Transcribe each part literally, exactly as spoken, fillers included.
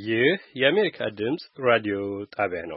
ይህ የአሜሪካ ድምጽ ራዲዮ ጣቢያ ነው።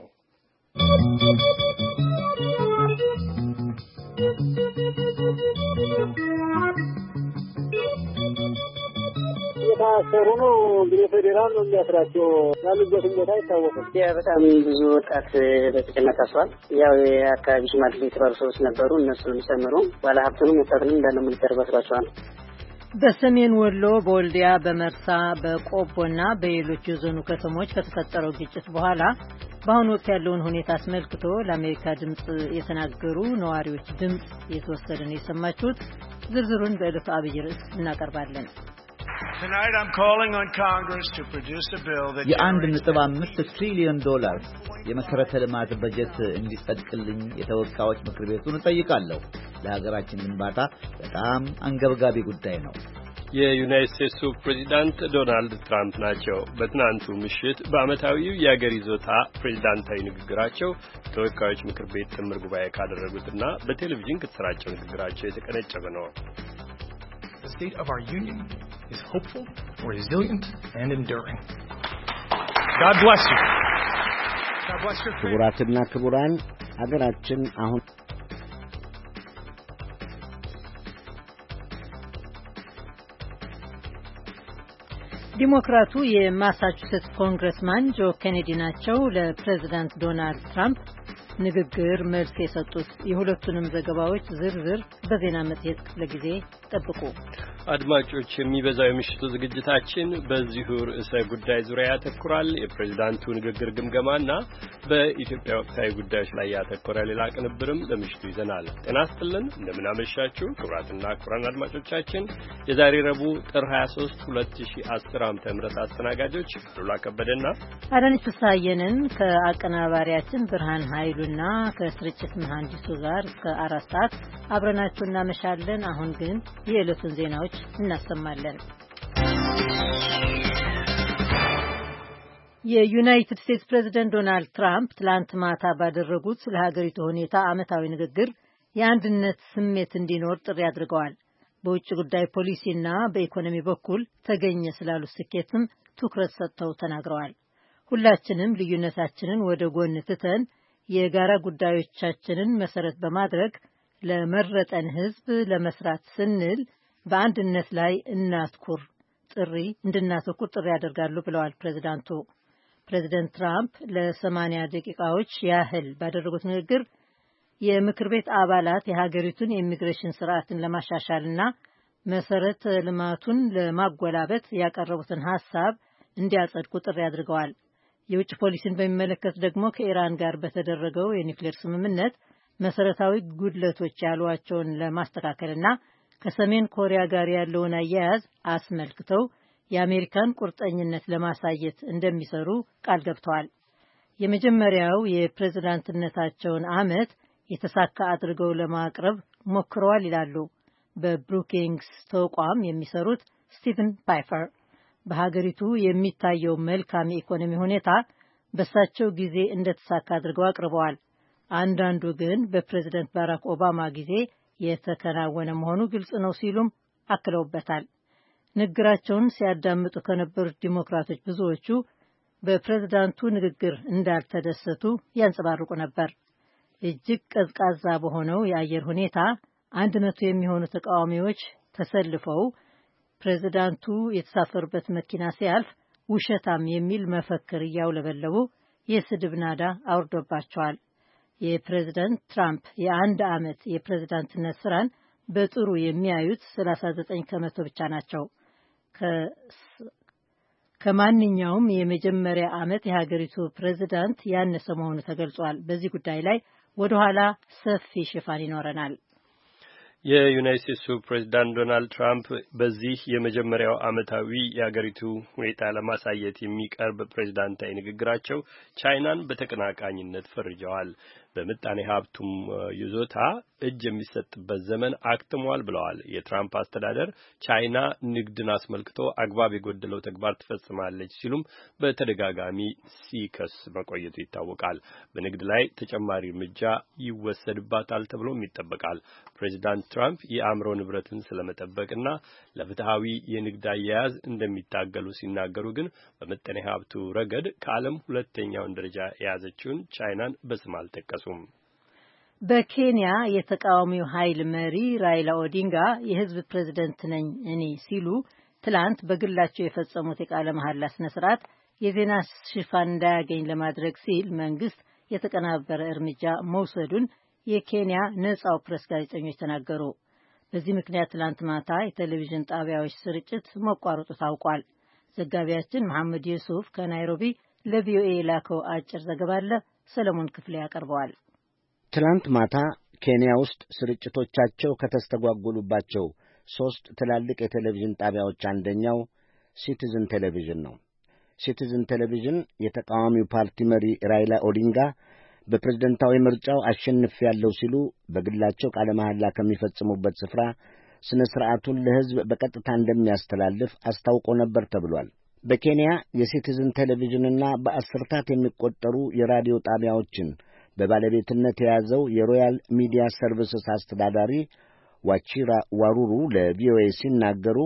የታሰሩ ነው እንግዲህ ፌዴራል ነው የሚያስራቸው ያሉበት ቦታ አይታወቅም። ያ በጣም ብዙ ወጣት በተጨናነቀ ታስሯል። ያው የአካባቢ ሽማግሌ የተባሉ ሰዎች ነበሩ፣ እነሱንም ጨምሮ ባለሀብቱንም ወጣቱንም እንዳለ ሚሊተር በስሯቸዋል። በሰሜን ወሎ በወልዲያ በመርሳ በቆቦና በሌሎች የዞኑ ከተሞች ከተፈጠረው ግጭት በኋላ በአሁኑ ወቅት ያለውን ሁኔታ አስመልክቶ ለአሜሪካ ድምጽ የተናገሩ ነዋሪዎች ድምጽ የተወሰደ ነው የሰማችሁት። ዝርዝሩን በዕለቱ አብይ ርዕስ እናቀርባለን። የአንድ ነጥብ አምስት ትሪሊዮን ዶላር የመሰረተ ልማት በጀት እንዲጸድቅልኝ የተወካዮች ምክር ቤቱን እጠይቃለሁ። ለሀገራችን ግንባታ በጣም አንገብጋቢ ጉዳይ ነው። የዩናይትድ ስቴትሱ ፕሬዚዳንት ዶናልድ ትራምፕ ናቸው። በትናንቱ ምሽት በዓመታዊው የአገር ይዞታ ፕሬዚዳንታዊ ንግግራቸው ተወካዮች ምክር ቤት ጥምር ጉባኤ ካደረጉትና በቴሌቪዥን ከተሰራጨው ንግግራቸው የተቀነጨበ ነው። The state of our union is hopeful, resilient, and enduring. God bless you. God bless your faith. ክቡራትና ክቡራን ሀገራችን አሁን ዲሞክራቱ የማሳቹሴትስ ኮንግረስማን ጆ ኬኔዲ ናቸው ለፕሬዚዳንት ዶናልድ ትራምፕ ንግግር መልስ የሰጡት። የሁለቱንም ዘገባዎች ዝርዝር በዜና መጽሔት ክፍለ ጊዜ ጠብቁ። አድማጮች፣ የሚበዛው የምሽቱ ዝግጅታችን በዚሁ ርዕሰ ጉዳይ ዙሪያ ያተኩራል። የፕሬዝዳንቱ ንግግር ግምገማና በኢትዮጵያ ወቅታዊ ጉዳዮች ላይ ያተኮረ ሌላ ቅንብርም ለምሽቱ ይዘናል። ጤና ይስጥልን፣ እንደምን አመሻችሁ ክቡራትና ክቡራን አድማጮቻችን። የዛሬ ረቡዕ ጥር ሃያ ሶስት ሁለት ሺህ አስር ዓመተ ምህረት አስተናጋጆች ሉላ ከበደና አዳነች ፍስሐየንን ከአቀናባሪያችን ብርሃን ኃይሉና ከስርጭት መሐንዲሱ ጋር እስከ አራት ሰዓት አብረናችሁ እናመሻለን። አሁን ግን የዕለቱን ዜናዎች እናሰማለን። የዩናይትድ ስቴትስ ፕሬዝዳንት ዶናልድ ትራምፕ ትላንት ማታ ባደረጉት ስለ ሀገሪቱ ሁኔታ ዓመታዊ ንግግር የአንድነት ስሜት እንዲኖር ጥሪ አድርገዋል። በውጭ ጉዳይ ፖሊሲና በኢኮኖሚ በኩል ተገኘ ስላሉት ስኬትም ትኩረት ሰጥተው ተናግረዋል። ሁላችንም ልዩነታችንን ወደ ጎን ትተን የጋራ ጉዳዮቻችንን መሰረት በማድረግ ለመረጠን ሕዝብ ለመስራት ስንል በአንድነት ላይ እናትኩር ጥሪ እንድናተኩር ጥሪ ያደርጋሉ ብለዋል ፕሬዝዳንቱ። ፕሬዝዳንት ትራምፕ ለሰማንያ ደቂቃዎች ያህል ባደረጉት ንግግር የምክር ቤት አባላት የሀገሪቱን የኢሚግሬሽን ስርዓትን ለማሻሻልና መሰረተ ልማቱን ለማጎላበት ያቀረቡትን ሀሳብ እንዲያጸድቁ ጥሪ አድርገዋል። የውጭ ፖሊሲን በሚመለከት ደግሞ ከኢራን ጋር በተደረገው የኒውክሌር ስምምነት መሰረታዊ ጉድለቶች ያሏቸውን ለማስተካከልና ከሰሜን ኮሪያ ጋር ያለውን አያያዝ አስመልክተው የአሜሪካን ቁርጠኝነት ለማሳየት እንደሚሰሩ ቃል ገብተዋል። የመጀመሪያው የፕሬዝዳንትነታቸውን ዓመት የተሳካ አድርገው ለማቅረብ ሞክረዋል ይላሉ በብሩኪንግስ ተቋም የሚሰሩት ስቲቨን ፓይፈር። በሀገሪቱ የሚታየው መልካም የኢኮኖሚ ሁኔታ በሳቸው ጊዜ እንደተሳካ አድርገው አቅርበዋል። አንዳንዱ ግን በፕሬዝዳንት ባራክ ኦባማ ጊዜ የተከናወነ መሆኑ ግልጽ ነው ሲሉም አክለውበታል። ንግግራቸውን ሲያዳምጡ ከነበሩት ዲሞክራቶች ብዙዎቹ በፕሬዝዳንቱ ንግግር እንዳልተደሰቱ ያንጸባርቁ ነበር። እጅግ ቀዝቃዛ በሆነው የአየር ሁኔታ አንድ መቶ የሚሆኑ ተቃዋሚዎች ተሰልፈው ፕሬዝዳንቱ የተሳፈሩበት መኪና ሲያልፍ ውሸታም የሚል መፈክር እያውለበለቡ የስድብ ናዳ አውርዶባቸዋል። የፕሬዝዳንት ትራምፕ የአንድ ዓመት የፕሬዝዳንትነት ስራን በጥሩ የሚያዩት ሰላሳ ዘጠኝ ከመቶ ብቻ ናቸው። ከማንኛውም የመጀመሪያ ዓመት የሀገሪቱ ፕሬዝዳንት ያነሰ መሆኑ ተገልጿል። በዚህ ጉዳይ ላይ ወደ ኋላ ሰፊ ሽፋን ይኖረናል። የዩናይትድ ስቴትሱ ፕሬዝዳንት ዶናልድ ትራምፕ በዚህ የመጀመሪያው ዓመታዊ የሀገሪቱ ሁኔታ ለማሳየት የሚቀርብ ፕሬዝዳንታዊ ንግግራቸው ቻይናን በተቀናቃኝነት ፈርጀዋል። በምጣኔ ሀብቱም ይዞታ እጅ የሚሰጥበት ዘመን አክትሟል ብለዋል። የትራምፕ አስተዳደር ቻይና ንግድን አስመልክቶ አግባብ የጎደለው ተግባር ትፈጽማለች ሲሉም በተደጋጋሚ ሲከስ መቆየቱ ይታወቃል። በንግድ ላይ ተጨማሪ እርምጃ ይወሰድባታል ተብሎም ይጠበቃል። ፕሬዚዳንት ትራምፕ የአእምሮ ንብረትን ስለመጠበቅና ለፍትሃዊ የንግድ አያያዝ እንደሚታገሉ ሲናገሩ ግን በምጣኔ ሀብቱ ረገድ ከዓለም ሁለተኛውን ደረጃ የያዘችውን ቻይናን በስም አልጠቀሱም። በኬንያ የተቃዋሚው ኃይል መሪ ራይላ ኦዲንጋ የህዝብ ፕሬዝዳንት ነኝ እኔ ሲሉ ትላንት በግላቸው የፈጸሙት የቃለ መሐላ ስነ ስርዓት የዜና ሽፋን እንዳያገኝ ለማድረግ ሲል መንግስት የተቀናበረ እርምጃ መውሰዱን የኬንያ ነጻው ፕሬስ ጋዜጠኞች ተናገሩ። በዚህ ምክንያት ትላንት ማታ የቴሌቪዥን ጣቢያዎች ስርጭት መቋረጡ ታውቋል። ዘጋቢያችን መሐመድ ዩሱፍ ከናይሮቢ ለቪኦኤ የላከው አጭር ዘገባ አለ። ሰለሞን ክፍሌ ያቀርበዋል። ትላንት ማታ ኬንያ ውስጥ ስርጭቶቻቸው ከተስተጓጎሉባቸው ሦስት ትላልቅ የቴሌቪዥን ጣቢያዎች አንደኛው ሲቲዝን ቴሌቪዥን ነው። ሲቲዝን ቴሌቪዥን የተቃዋሚው ፓርቲ መሪ ራይላ ኦዲንጋ በፕሬዝደንታዊ ምርጫው አሸንፌያለሁ ሲሉ በግላቸው ቃለ መሐላ ከሚፈጽሙበት ስፍራ ስነ ሥርዓቱን ለሕዝብ በቀጥታ እንደሚያስተላልፍ አስታውቆ ነበር ተብሏል። በኬንያ የሲቲዝን ቴሌቪዥንና በአስርታት የሚቆጠሩ የራዲዮ ጣቢያዎችን በባለቤትነት የያዘው የሮያል ሚዲያ ሰርቪስስ አስተዳዳሪ ዋቺራ ዋሩሩ ለቪኦኤ ሲናገሩ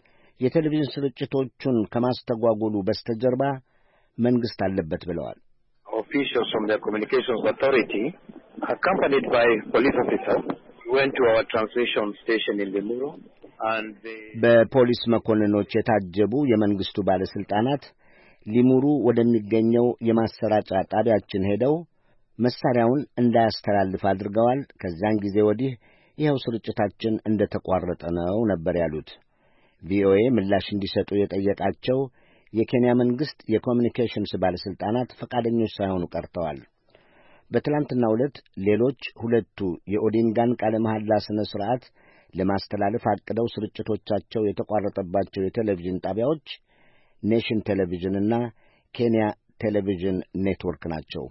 የቴሌቪዥን ስርጭቶቹን ከማስተጓጎሉ በስተጀርባ መንግሥት አለበት ብለዋል። Officials from the Communications Authority, accompanied by police officers, went to our transmission station in Limuru and they... በፖሊስ መኮንኖች የታጀቡ የመንግስቱ ባለስልጣናት ሊሙሩ ወደሚገኘው የማሰራጫ ጣቢያችን ሄደው መሳሪያውን እንዳያስተላልፍ አድርገዋል። ከዛን ጊዜ ወዲህ ይኸው ስርጭታችን እንደተቋረጠ ነው ነበር ያሉት። ቪኦኤ ምላሽ እንዲሰጡ የጠየቃቸው የኬንያ መንግስት የኮሚኒኬሽንስ ባለስልጣናት ፈቃደኞች ሳይሆኑ ቀርተዋል። በትላንትናው ዕለት ሌሎች ሁለቱ የኦዲንጋን ቃለ መሐላ ስነ ስርዓት ለማስተላለፍ አቅደው ስርጭቶቻቸው የተቋረጠባቸው የቴሌቪዥን ጣቢያዎች ኔሽን ቴሌቪዥንና ኬንያ ቴሌቪዥን ኔትወርክ ናቸው።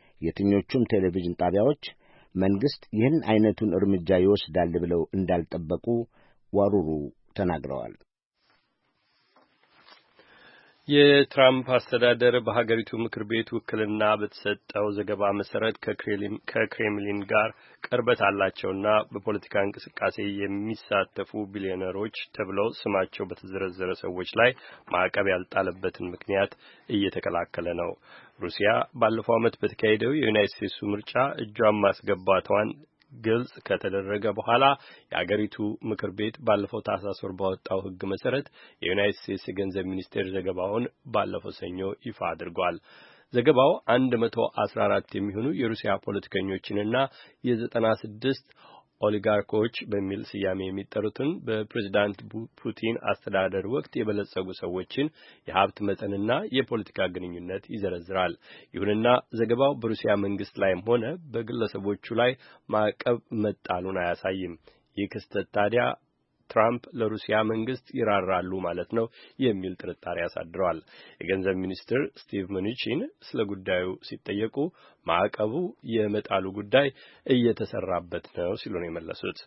የትኞቹም ቴሌቪዥን ጣቢያዎች መንግስት ይህን አይነቱን እርምጃ ይወስዳል ብለው እንዳልጠበቁ ዋሩሩ ተናግረዋል። የትራምፕ አስተዳደር በሀገሪቱ ምክር ቤት ውክልና በተሰጠው ዘገባ መሰረት ከክሬምሊን ጋር ቅርበት አላቸውና በፖለቲካ እንቅስቃሴ የሚሳተፉ ቢሊዮነሮች ተብለው ስማቸው በተዘረዘረ ሰዎች ላይ ማዕቀብ ያልጣለበትን ምክንያት እየተከላከለ ነው። ሩሲያ ባለፈው ዓመት በተካሄደው የዩናይትድ ስቴትስ ምርጫ እጇን ማስገባቷን ግልጽ ከተደረገ በኋላ የአገሪቱ ምክር ቤት ባለፈው ታህሳስ ወር ባወጣው ሕግ መሰረት የዩናይትድ ስቴትስ የገንዘብ ሚኒስቴር ዘገባውን ባለፈው ሰኞ ይፋ አድርጓል። ዘገባው አንድ መቶ አስራ አራት የሚሆኑ የሩሲያ ፖለቲከኞችንና የዘጠና ስድስት ኦሊጋርኮች በሚል ስያሜ የሚጠሩትን በፕሬዝዳንት ፑቲን አስተዳደር ወቅት የበለጸጉ ሰዎችን የሀብት መጠንና የፖለቲካ ግንኙነት ይዘረዝራል። ይሁንና ዘገባው በሩሲያ መንግስት ላይም ሆነ በግለሰቦቹ ላይ ማዕቀብ መጣሉን አያሳይም። ይህ ክስተት ታዲያ ትራምፕ ለሩሲያ መንግስት ይራራሉ ማለት ነው የሚል ጥርጣሬ ያሳድረዋል። የገንዘብ ሚኒስትር ስቲቭ ምኑቺን ስለ ጉዳዩ ሲጠየቁ ማዕቀቡ የመጣሉ ጉዳይ እየተሰራበት ነው ሲሉ ነው የመለሱት።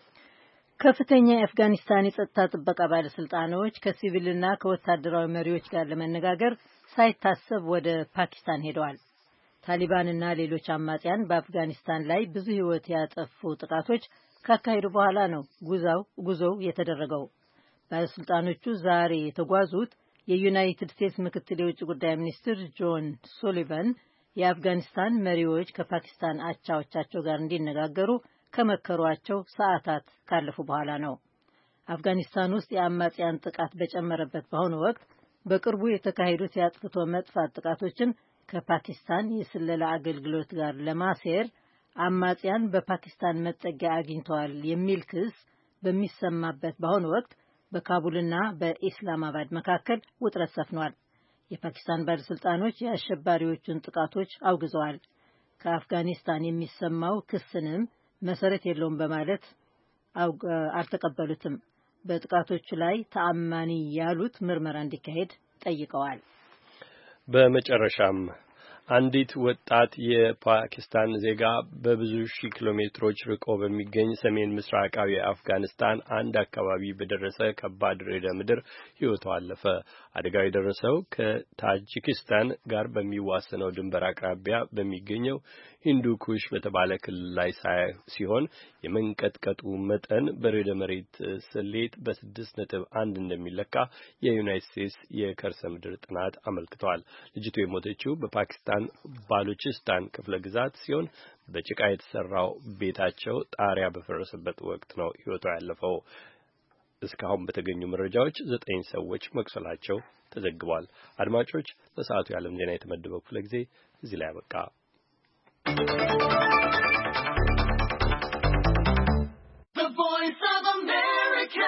ከፍተኛ የአፍጋኒስታን የጸጥታ ጥበቃ ባለስልጣኖች ከሲቪልና ከወታደራዊ መሪዎች ጋር ለመነጋገር ሳይታሰብ ወደ ፓኪስታን ሄደዋል። ታሊባንና ሌሎች አማጽያን በአፍጋኒስታን ላይ ብዙ ሕይወት ያጠፉ ጥቃቶች ካካሄዱ በኋላ ነው ጉዞው ጉዞው የተደረገው። ባለስልጣኖቹ ዛሬ የተጓዙት የዩናይትድ ስቴትስ ምክትል የውጭ ጉዳይ ሚኒስትር ጆን ሱሊቫን የአፍጋኒስታን መሪዎች ከፓኪስታን አቻዎቻቸው ጋር እንዲነጋገሩ ከመከሯቸው ሰዓታት ካለፉ በኋላ ነው። አፍጋኒስታን ውስጥ የአማጽያን ጥቃት በጨመረበት በአሁኑ ወቅት በቅርቡ የተካሄዱት የአጥፍቶ መጥፋት ጥቃቶችን ከፓኪስታን የስለላ አገልግሎት ጋር ለማሴር አማጽያን በፓኪስታን መጠጊያ አግኝተዋል የሚል ክስ በሚሰማበት በአሁኑ ወቅት በካቡልና በኢስላማባድ መካከል ውጥረት ሰፍኗል። የፓኪስታን ባለስልጣኖች የአሸባሪዎቹን ጥቃቶች አውግዘዋል። ከአፍጋኒስታን የሚሰማው ክስንም መሰረት የለውም በማለት አልተቀበሉትም። በጥቃቶቹ ላይ ተአማኒ ያሉት ምርመራ እንዲካሄድ ጠይቀዋል። በመጨረሻም አንዲት ወጣት የፓኪስታን ዜጋ በብዙ ሺህ ኪሎ ሜትሮች ርቆ በሚገኝ ሰሜን ምስራቃዊ አፍጋኒስታን አንድ አካባቢ በደረሰ ከባድ ርዕደ ምድር ሕይወቷ አለፈ። አደጋው የደረሰው ከታጂኪስታን ጋር በሚዋሰነው ድንበር አቅራቢያ በሚገኘው ሂንዱኩሽ በተባለ ክልል ላይ ሲሆን የመንቀጥቀጡ መጠን በርዕደ መሬት ስሌት በስድስት ነጥብ አንድ እንደሚለካ የዩናይትድ ስቴትስ የከርሰ ምድር ጥናት አመልክቷል። ልጅቱ የሞተችው በፓኪስታን ባሉቺስታን ክፍለ ግዛት ሲሆን በጭቃ የተሰራው ቤታቸው ጣሪያ በፈረሰበት ወቅት ነው ሕይወቷ ያለፈው። እስካሁን በተገኙ መረጃዎች ዘጠኝ ሰዎች መቁሰላቸው ተዘግቧል። አድማጮች፣ ለሰዓቱ የዓለም ዜና የተመደበው ክፍለ ጊዜ እዚህ ላይ አበቃ። The Voice of America.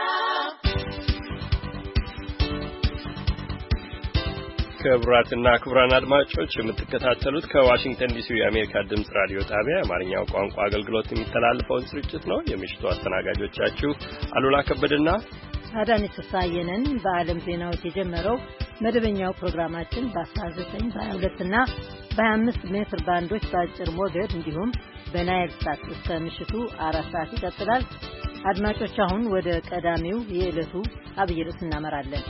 ክቡራትና ክቡራን አድማጮች የምትከታተሉት ከዋሽንግተን ዲሲ የአሜሪካ ድምጽ ራዲዮ ጣቢያ የአማርኛው ቋንቋ አገልግሎት የሚተላለፈውን ስርጭት ነው። የምሽቱ አስተናጋጆቻችሁ አሉላ ከበደና አዳነች ፍስሐየንን። በዓለም ዜናዎች የጀመረው መደበኛው ፕሮግራማችን በአስራ ዘጠኝ በሀያ ሁለት እና በሀያ አምስት ሜትር ባንዶች በአጭር ሞገድ እንዲሁም በናይል ሳት እስከ ምሽቱ አራት ሰዓት ይቀጥላል። አድማጮች አሁን ወደ ቀዳሚው የዕለቱ አብይ ርዕስ እናመራለን።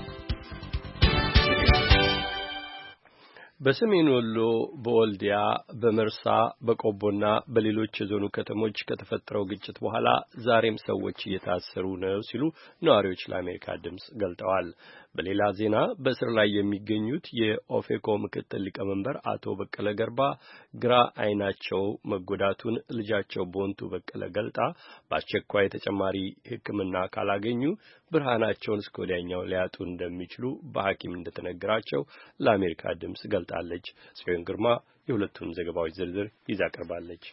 በሰሜን ወሎ በወልዲያ በመርሳ በቆቦና በሌሎች የዞኑ ከተሞች ከተፈጠረው ግጭት በኋላ ዛሬም ሰዎች እየታሰሩ ነው ሲሉ ነዋሪዎች ለአሜሪካ ድምጽ ገልጠዋል። በሌላ ዜና በእስር ላይ የሚገኙት የኦፌኮ ምክትል ሊቀመንበር አቶ በቀለ ገርባ ግራ አይናቸው መጎዳቱን ልጃቸው ቦንቱ በቀለ ገልጣ በአስቸኳይ ተጨማሪ ሕክምና ካላገኙ ብርሃናቸውን እስከ ወዲያኛው ሊያጡ እንደሚችሉ በሐኪም እንደተነገራቸው ለአሜሪካ ድምጽ ገልጣለች። ጽዮን ግርማ የሁለቱን ዘገባዎች ዝርዝር ይዛ ቀርባለች።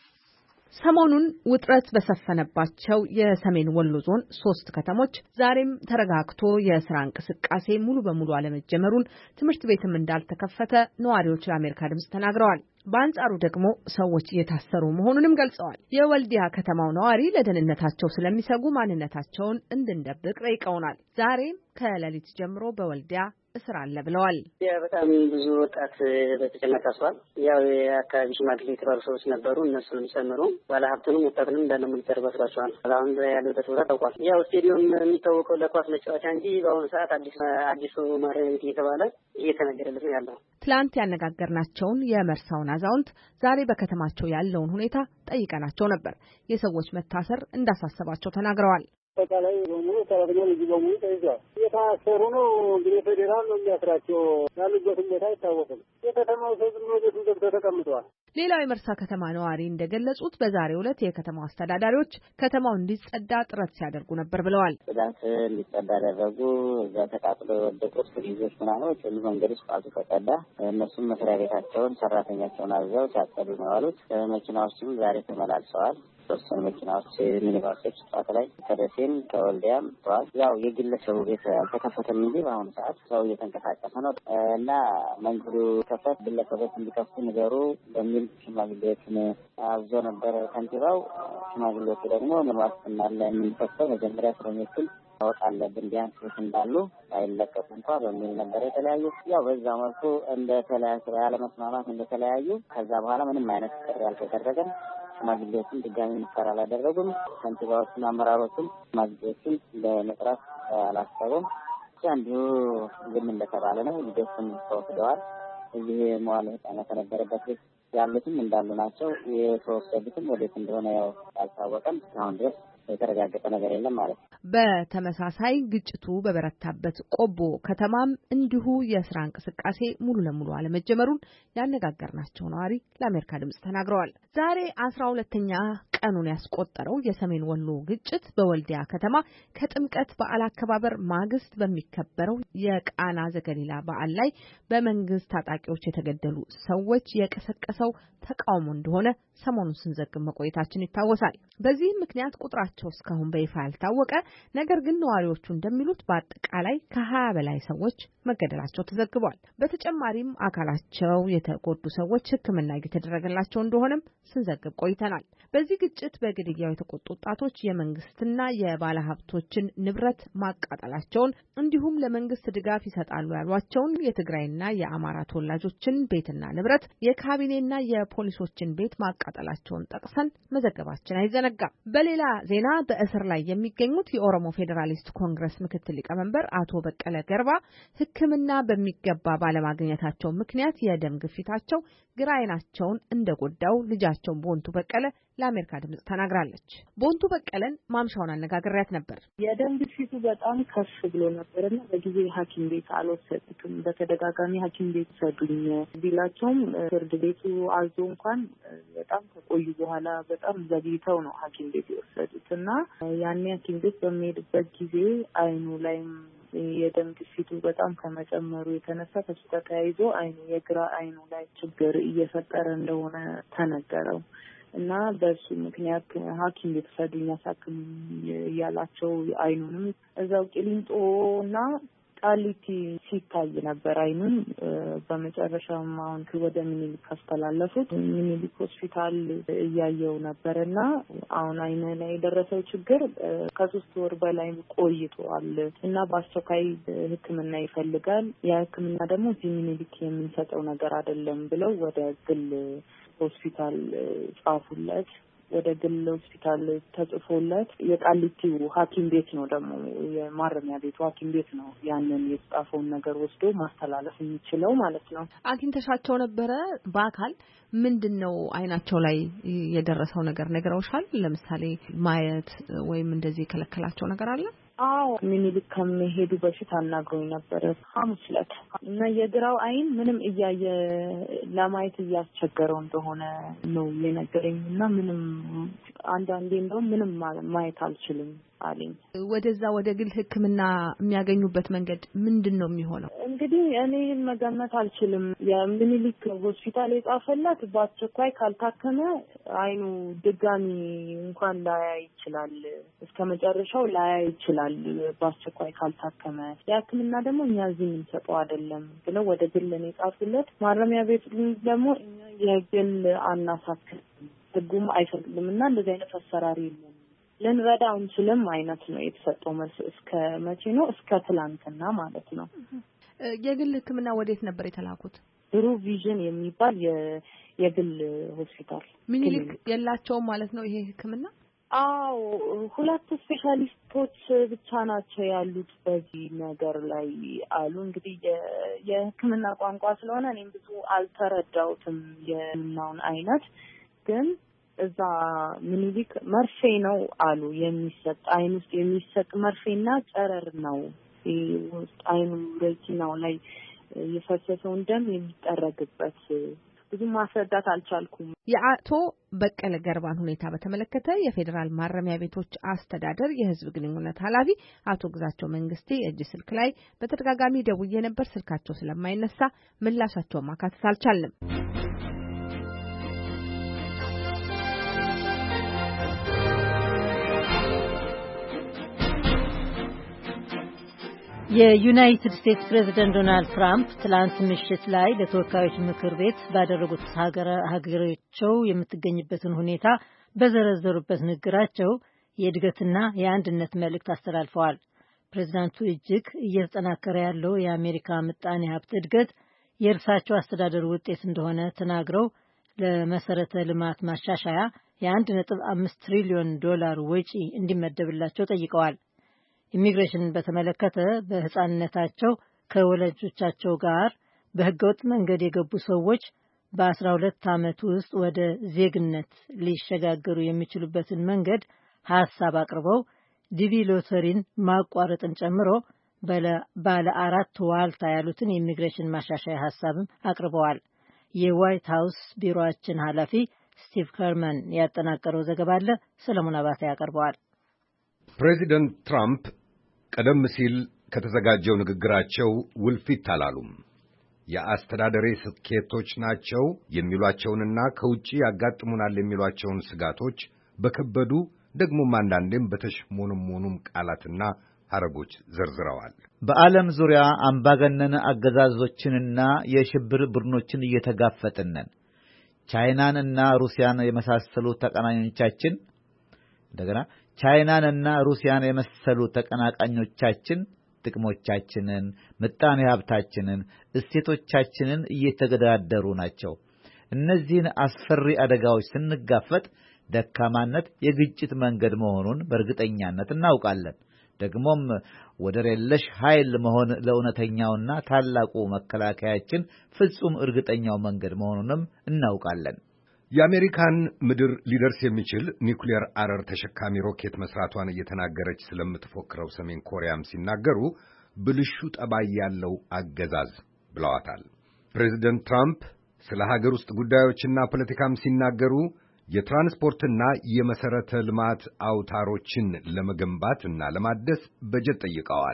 ሰሞኑን ውጥረት በሰፈነባቸው የሰሜን ወሎ ዞን ሶስት ከተሞች ዛሬም ተረጋግቶ የስራ እንቅስቃሴ ሙሉ በሙሉ አለመጀመሩን፣ ትምህርት ቤትም እንዳልተከፈተ ነዋሪዎች ለአሜሪካ ድምጽ ተናግረዋል። በአንጻሩ ደግሞ ሰዎች እየታሰሩ መሆኑንም ገልጸዋል። የወልዲያ ከተማው ነዋሪ ለደህንነታቸው ስለሚሰጉ ማንነታቸውን እንድንደብቅ ጠይቀውናል። ዛሬም ከሌሊት ጀምሮ በወልዲያ እስር አለ ብለዋል። ያ በጣም ብዙ ወጣት በተጨማሪ ታስሯል። ያው የአካባቢ ሽማግሌ የተባሉ ሰዎች ነበሩ፣ እነሱንም ጨምሮ ባለሀብቱንም ወጣቱንም እንዳለ ሚሊተር በስሏቸዋል። አሁን ያለበት ቦታ ታውቋል። ያው ስቴዲየም የሚታወቀው ለኳስ መጫወቻ እንጂ በአሁኑ ሰዓት አዲስ አዲሱ ማረሚያ ቤት እየተባለ እየተነገረለት ነው ያለው። ትላንት ያነጋገርናቸውን የመርሳውን አዛውንት ዛሬ በከተማቸው ያለውን ሁኔታ ጠይቀናቸው ነበር። የሰዎች መታሰር እንዳሳሰባቸው ተናግረዋል። አጠቃላይ በሙሉ ተረግሞ ልጅ በሙሉ ተይዟል። የታሰሩ ነው እንግዲህ ፌዴራል ነው የሚያስራቸው። ያሉበትም ቦታ አይታወቅም። የከተማው ሰው ዝም ብሎ ቤቱን ገብቶ ተቀምጠዋል። ሌላው የመርሳ ከተማ ነዋሪ እንደገለጹት በዛሬው ዕለት የከተማው አስተዳዳሪዎች ከተማው እንዲጸዳ ጥረት ሲያደርጉ ነበር ብለዋል። ጽዳት እንዲጸዳ ያደረጉ እዛ ተቃጥሎ የወደቁት ፍሪጆች ምናምኖች ሁሉ መንገድ ውስጥ ፋቱ ተጸዳ። እነሱም መስሪያ ቤታቸውን ሰራተኛቸውን አዘው ሲያጸዱ ነው ያሉት። መኪናዎችም ዛሬ ተመላልሰዋል። ሶስት መኪናዎች ሚኒባሶች ጠዋት ላይ ከደሴም ከወልዲያም ጠዋት ያው የግለሰቡ ቤት አልተከፈተም እንጂ በአሁኑ ሰዓት ሰው እየተንቀሳቀሰ ነው እና መንገዱ ከፈት ግለሰቦች እንዲከፍቱ ንገሩ በሚል ሽማግሌዎችን አዞ ነበር ከንቲባው። ሽማግሌዎቹ ደግሞ ምን ዋስትና አለ የምንከፍተው መጀመሪያ እስረኞቹን ማወቅ አለብን ቢያንስ ቤት እንዳሉ አይለቀቁ እንኳ በሚል ነበር የተለያዩ። ያው በዛ መልኩ እንደተለያዩ ያለመስማማት እንደተለያዩ ከዛ በኋላ ምንም አይነት ጥሪ አልተደረገም። ሽማግሌዎችን ድጋሚ ሙከራ አላደረጉም። ከንቲባዎችን አመራሮችን ሽማግሌዎችን በመጥራት አላሰቡም። እንዲሁ ግን እንደተባለ ነው። ልጆችን ተወስደዋል። እዚህ መዋለ ሕጻናት ከነበረበት ቤት ያሉትም እንዳሉ ናቸው። የተወሰዱትም ወዴት እንደሆነ ያው አልታወቀም። እስካሁን ድረስ የተረጋገጠ ነገር የለም ማለት ነው። በተመሳሳይ ግጭቱ በበረታበት ቆቦ ከተማም እንዲሁ የስራ እንቅስቃሴ ሙሉ ለሙሉ አለመጀመሩን ያነጋገርናቸው ነዋሪ ለአሜሪካ ድምጽ ተናግረዋል። ዛሬ አስራ ሁለተኛ ቀኑን ያስቆጠረው የሰሜን ወሎ ግጭት በወልዲያ ከተማ ከጥምቀት በዓል አከባበር ማግስት በሚከበረው የቃና ዘገሊላ በዓል ላይ በመንግስት ታጣቂዎች የተገደሉ ሰዎች የቀሰቀሰው ተቃውሞ እንደሆነ ሰሞኑን ስንዘግብ መቆየታችን ይታወሳል። በዚህም ምክንያት ቁጥራቸው እስካሁን በይፋ ያልታወቀ ነገር ግን ነዋሪዎቹ እንደሚሉት በአጠቃላይ ከሀያ በላይ ሰዎች መገደላቸው ተዘግቧል። በተጨማሪም አካላቸው የተጎዱ ሰዎች ሕክምና እየተደረገላቸው እንደሆነም ስንዘግብ ቆይተናል። በዚህ ግጭት በግድያው የተቆጡ ወጣቶች የመንግስትና የባለሀብቶችን ንብረት ማቃጠላቸውን እንዲሁም ለመንግስት ድጋፍ ይሰጣሉ ያሏቸውን የትግራይና የአማራ ተወላጆችን ቤትና ንብረት የካቢኔና የፖሊሶችን ቤት ማቃጠላቸውን ጠቅሰን መዘገባችን አይዘነጋም። በሌላ ዜና በእስር ላይ የሚገኙት የኦሮሞ ፌዴራሊስት ኮንግረስ ምክትል ሊቀመንበር አቶ በቀለ ገርባ ሕክምና በሚገባ ባለማግኘታቸው ምክንያት የደም ግፊታቸው ግራ አይናቸውን እንደጎዳው ልጃቸው ቦንቱ በቀለ ለአሜሪካ ድምጽ ተናግራለች። ቦንቱ በቀለን ማምሻውን አነጋግሬያት ነበር። የደም ግፊቱ በጣም ከፍ ብሎ ነበርና በጊዜ ሐኪም ቤት አልወሰዱትም። በተደጋጋሚ ሐኪም ቤት ሰዱኝ ቢላቸውም ፍርድ ቤቱ አዞ እንኳን በጣም ከቆዩ በኋላ በጣም ዘግይተው ነው ሐኪም ቤት የወሰዱትና ያኔ ሐኪም ቤት በሚሄድበት ጊዜ አይኑ ላይም የደም ግፊቱ በጣም ከመጨመሩ የተነሳ ከሱ ጋር ተያይዞ አይኑ የግራ አይኑ ላይ ችግር እየፈጠረ እንደሆነ ተነገረው እና በሱ ምክንያት ሐኪም ቤት ሰዱኝ ያሳክም ያላቸው አይኑንም እዛው ቂሊንጦና ቃሊቲ ሲታይ ነበር አይኑን። በመጨረሻም አሁን ወደ ሚኒሊክ አስተላለፉት። ሚኒሊክ ሆስፒታል እያየው ነበርና አሁን አይኑ ላይ የደረሰው ችግር ከሶስት ወር በላይ ቆይቷል እና በአስቸኳይ ሕክምና ይፈልጋል። ያ ሕክምና ደግሞ እዚህ ሚኒሊክ የምንሰጠው ነገር አይደለም ብለው ወደ ግል ሆስፒታል ጻፉለት። ወደ ግል ሆስፒታል ተጽፎለት የቃሊቲው ሐኪም ቤት ነው ደግሞ የማረሚያ ቤቱ ሐኪም ቤት ነው ያንን የተጻፈውን ነገር ወስዶ ማስተላለፍ የሚችለው ማለት ነው። አግኝተሻቸው ነበረ በአካል? ምንድነው አይናቸው ላይ የደረሰው ነገር ነግረውሻል? ለምሳሌ ማየት ወይም እንደዚህ የከለከላቸው ነገር አለ? አዎ ሚኒሊክ ከመሄዱ በፊት አናግሮኝ ነበር ሐሙስ ዕለት እና የግራው አይን ምንም እያየ ለማየት እያስቸገረው እንደሆነ ነው የነገረኝ እና ምንም አንዳንዴ እንደውም ምንም ማየት አልችልም አለኝ። ወደዛ ወደ ግል ሕክምና የሚያገኙበት መንገድ ምንድነው የሚሆነው? እንግዲህ እኔ መገመት አልችልም። የሚኒሊክ ሆስፒታል የጻፈለት በአስቸኳይ ካልታከመ አይኑ ድጋሚ እንኳን ላያይ ይችላል፣ እስከ መጨረሻው ላያይ ይችላል በአስቸኳይ ካልታከመ። የሕክምና ደግሞ እኛ እዚህ የምንሰጠው አይደለም ብለው ወደ ግል ነው የጻፉለት። ማረሚያ ቤት ደግሞ እኛ የግል አናሳክም ህጉም አይፈቅድም እና እንደዚህ አይነት አሰራር የለም ልንረዳ አንችልም አይነት ነው የተሰጠው መልስ። እስከ መቼ ነው? እስከ ትላንትና ማለት ነው። የግል ሕክምና ወዴት ነበር የተላኩት? ብሩ ቪዥን የሚባል የግል ሆስፒታል። ሚኒሊክ የላቸውም ማለት ነው ይሄ ሕክምና? አዎ ሁለት ስፔሻሊስቶች ብቻ ናቸው ያሉት በዚህ ነገር ላይ አሉ። እንግዲህ የሕክምና ቋንቋ ስለሆነ እኔም ብዙ አልተረዳሁትም የምናውን አይነት ግን እዛ ሚኒሊክ መርፌ ነው አሉ የሚሰጥ አይን ውስጥ የሚሰጥ መርፌና ጨረር ነው ውስጥ አይኑ ሬቲናው ላይ የፈሰሰውን ደም የሚጠረግበት። ብዙ ማስረዳት አልቻልኩም። የአቶ በቀለ ገርባን ሁኔታ በተመለከተ የፌዴራል ማረሚያ ቤቶች አስተዳደር የህዝብ ግንኙነት ኃላፊ አቶ ግዛቸው መንግስቴ እጅ ስልክ ላይ በተደጋጋሚ ደውዬ ነበር። ስልካቸው ስለማይነሳ ምላሻቸውን ማካተት አልቻልንም። የዩናይትድ ስቴትስ ፕሬዝዳንት ዶናልድ ትራምፕ ትላንት ምሽት ላይ ለተወካዮች ምክር ቤት ባደረጉት ሀገራቸው የምትገኝበትን ሁኔታ በዘረዘሩበት ንግግራቸው የእድገትና የአንድነት መልእክት አስተላልፈዋል። ፕሬዝዳንቱ እጅግ እየተጠናከረ ያለው የአሜሪካ ምጣኔ ሀብት እድገት የእርሳቸው አስተዳደር ውጤት እንደሆነ ተናግረው ለመሰረተ ልማት ማሻሻያ የአንድ ነጥብ አምስት ትሪሊዮን ዶላር ወጪ እንዲመደብላቸው ጠይቀዋል። ኢሚግሬሽንን በተመለከተ በህፃንነታቸው ከወላጆቻቸው ጋር በህገወጥ መንገድ የገቡ ሰዎች በአስራ ሁለት ዓመት ውስጥ ወደ ዜግነት ሊሸጋገሩ የሚችሉበትን መንገድ ሀሳብ አቅርበው ዲቪ ሎተሪን ማቋረጥን ጨምሮ ባለ አራት ዋልታ ያሉትን የኢሚግሬሽን ማሻሻያ ሀሳብም አቅርበዋል። የዋይት ሀውስ ቢሮአችን ኃላፊ ስቲቭ ከርመን ያጠናቀረው ዘገባ አለ። ሰለሞን አባተ ያቀርበዋል። ፕሬዚደንት ትራምፕ ቀደም ሲል ከተዘጋጀው ንግግራቸው ውልፊት አላሉም። የአስተዳደሬ ስኬቶች ናቸው የሚሏቸውንና ከውጪ ያጋጥሙናል የሚሏቸውን ስጋቶች በከበዱ ደግሞም አንዳንዴም በተሽሞነሞኑም ቃላትና ሐረጎች ዘርዝረዋል። በዓለም ዙሪያ አምባገነን አገዛዞችንና የሽብር ቡድኖችን እየተጋፈጥን ነን። ቻይናንና ሩሲያን የመሳሰሉ ተቀናቃኞቻችን እንደገና ቻይናንና ሩሲያን የመሰሉ ተቀናቃኞቻችን ጥቅሞቻችንን፣ ምጣኔ ሀብታችንን፣ እሴቶቻችንን እየተገዳደሩ ናቸው። እነዚህን አስፈሪ አደጋዎች ስንጋፈጥ ደካማነት የግጭት መንገድ መሆኑን በእርግጠኛነት እናውቃለን። ደግሞም ወደር የለሽ ኃይል መሆን ለእውነተኛውና ታላቁ መከላከያችን ፍጹም እርግጠኛው መንገድ መሆኑንም እናውቃለን። የአሜሪካን ምድር ሊደርስ የሚችል ኒውክሌር አረር ተሸካሚ ሮኬት መስራቷን እየተናገረች ስለምትፎክረው ሰሜን ኮሪያም ሲናገሩ ብልሹ ጠባይ ያለው አገዛዝ ብለዋታል። ፕሬዚደንት ትራምፕ ስለ ሀገር ውስጥ ጉዳዮችና ፖለቲካም ሲናገሩ የትራንስፖርትና የመሰረተ ልማት አውታሮችን ለመገንባትና ለማደስ በጀት ጠይቀዋል።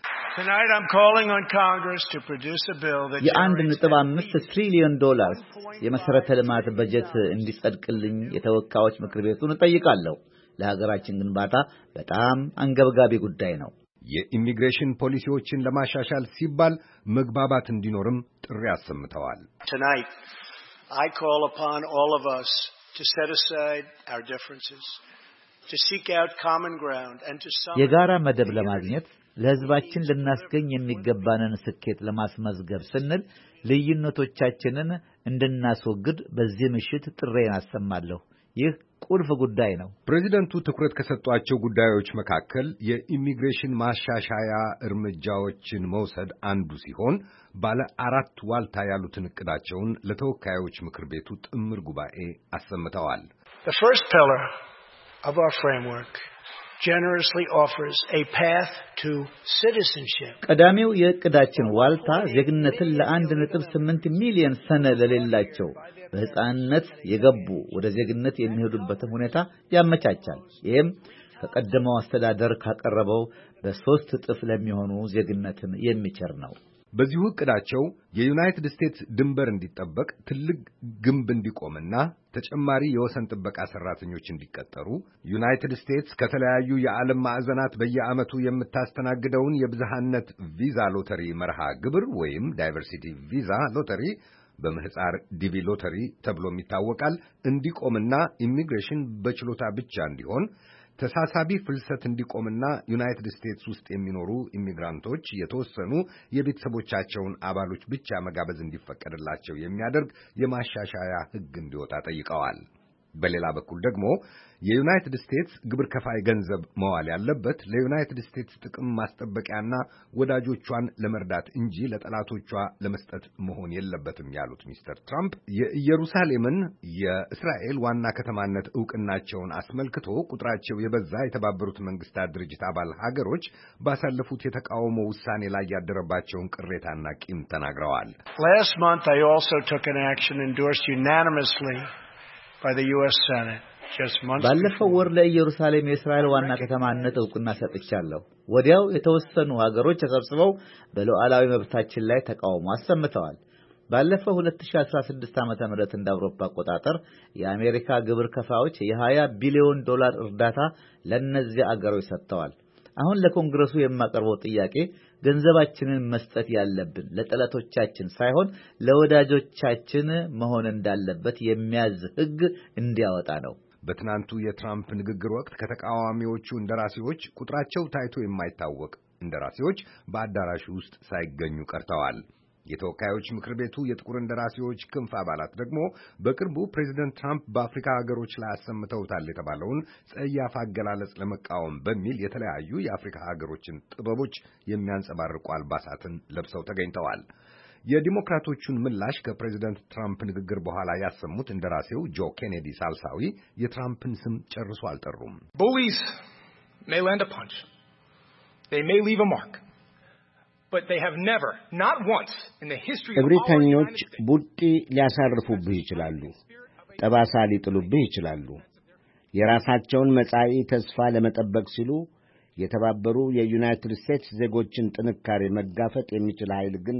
የአንድ ነጥብ አምስት ትሪሊዮን ዶላር የመሰረተ ልማት በጀት እንዲጸድቅልኝ የተወካዮች ምክር ቤቱን እጠይቃለሁ። ለሀገራችን ግንባታ በጣም አንገብጋቢ ጉዳይ ነው። የኢሚግሬሽን ፖሊሲዎችን ለማሻሻል ሲባል መግባባት እንዲኖርም ጥሪ አሰምተዋል። I call upon all of us to set aside our differences, to seek out common ground and to summon የጋራ መደብ ለማግኘት ለሕዝባችን ልናስገኝ የሚገባንን ስኬት ለማስመዝገብ ስንል ልዩነቶቻችንን እንድናስወግድ በዚህ ምሽት ጥሬን አሰማለሁ። ይህ ቁልፍ ጉዳይ ነው። ፕሬዚደንቱ ትኩረት ከሰጧቸው ጉዳዮች መካከል የኢሚግሬሽን ማሻሻያ እርምጃዎችን መውሰድ አንዱ ሲሆን ባለ አራት ዋልታ ያሉትን ዕቅዳቸውን ለተወካዮች ምክር ቤቱ ጥምር ጉባኤ አሰምተዋል። The first pillar of our framework generously offers a path to citizenship. ቀዳሚው የዕቅዳችን ዋልታ ዜግነትን ለአንድ ነጥብ ስምንት ሚሊዮን ሰነድ ለሌላቸው በሕፃንነት የገቡ ወደ ዜግነት የሚሄዱበትን ሁኔታ ያመቻቻል። ይህም ከቀደመው አስተዳደር ካቀረበው በሦስት እጥፍ ለሚሆኑ ዜግነትን የሚቸር ነው። በዚሁ ዕቅዳቸው የዩናይትድ ስቴትስ ድንበር እንዲጠበቅ ትልቅ ግንብ እንዲቆምና ተጨማሪ የወሰን ጥበቃ ሰራተኞች እንዲቀጠሩ ዩናይትድ ስቴትስ ከተለያዩ የዓለም ማዕዘናት በየዓመቱ የምታስተናግደውን የብዝሃነት ቪዛ ሎተሪ መርሃ ግብር ወይም ዳይቨርሲቲ ቪዛ ሎተሪ በምህፃር ዲቪ ሎተሪ ተብሎም ይታወቃል እንዲቆምና ኢሚግሬሽን በችሎታ ብቻ እንዲሆን ተሳሳቢ ፍልሰት እንዲቆምና ዩናይትድ ስቴትስ ውስጥ የሚኖሩ ኢሚግራንቶች የተወሰኑ የቤተሰቦቻቸውን አባሎች ብቻ መጋበዝ እንዲፈቀድላቸው የሚያደርግ የማሻሻያ ሕግ እንዲወጣ ጠይቀዋል። በሌላ በኩል ደግሞ የዩናይትድ ስቴትስ ግብር ከፋይ ገንዘብ መዋል ያለበት ለዩናይትድ ስቴትስ ጥቅም ማስጠበቂያና ወዳጆቿን ለመርዳት እንጂ ለጠላቶቿ ለመስጠት መሆን የለበትም ያሉት ሚስተር ትራምፕ የኢየሩሳሌምን የእስራኤል ዋና ከተማነት ዕውቅናቸውን አስመልክቶ ቁጥራቸው የበዛ የተባበሩት መንግስታት ድርጅት አባል ሀገሮች ባሳለፉት የተቃውሞ ውሳኔ ላይ ያደረባቸውን ቅሬታና ቂም ተናግረዋል። Last month I also took an action endorsed unanimously by the U S Senate. ባለፈው ወር ለኢየሩሳሌም የእስራኤል ዋና ከተማነት ዕውቅና ሰጥቻለሁ። ወዲያው የተወሰኑ ሀገሮች ተሰብስበው በሉዓላዊ መብታችን ላይ ተቃውሞ አሰምተዋል። ባለፈው ሁለት ሺህ አስራ ስድስት ዓመተ ምህረት እንደ አውሮፓ አቆጣጠር የአሜሪካ ግብር ከፋዮች የ20 ቢሊዮን ዶላር እርዳታ ለእነዚህ አገሮች ሰጥተዋል። አሁን ለኮንግረሱ የማቀርበው ጥያቄ ገንዘባችንን መስጠት ያለብን ለጠላቶቻችን ሳይሆን ለወዳጆቻችን መሆን እንዳለበት የሚያዝ ሕግ እንዲያወጣ ነው። በትናንቱ የትራምፕ ንግግር ወቅት ከተቃዋሚዎቹ እንደራሴዎች ቁጥራቸው ታይቶ የማይታወቅ እንደራሴዎች በአዳራሹ ውስጥ ሳይገኙ ቀርተዋል። የተወካዮች ምክር ቤቱ የጥቁር እንደራሴዎች ክንፍ አባላት ደግሞ በቅርቡ ፕሬዚደንት ትራምፕ በአፍሪካ ሀገሮች ላይ አሰምተውታል የተባለውን ጸያፍ አገላለጽ ለመቃወም በሚል የተለያዩ የአፍሪካ ሀገሮችን ጥበቦች የሚያንጸባርቁ አልባሳትን ለብሰው ተገኝተዋል። የዲሞክራቶቹን ምላሽ ከፕሬዚደንት ትራምፕ ንግግር በኋላ ያሰሙት እንደራሴው ጆ ኬኔዲ ሳልሳዊ የትራምፕን ስም ጨርሶ አልጠሩም። Bullies may land a punch. They may leave a mark. But they have never, not once in the history of እብሪተኞች ቡጢ ሊያሳርፉብህ ይችላሉ፣ ጠባሳ ሊጥሉብህ ይችላሉ። የራሳቸውን መጻኢ ተስፋ ለመጠበቅ ሲሉ የተባበሩ የዩናይትድ ስቴትስ ዜጎችን ጥንካሬ መጋፈጥ የሚችል ኃይል ግን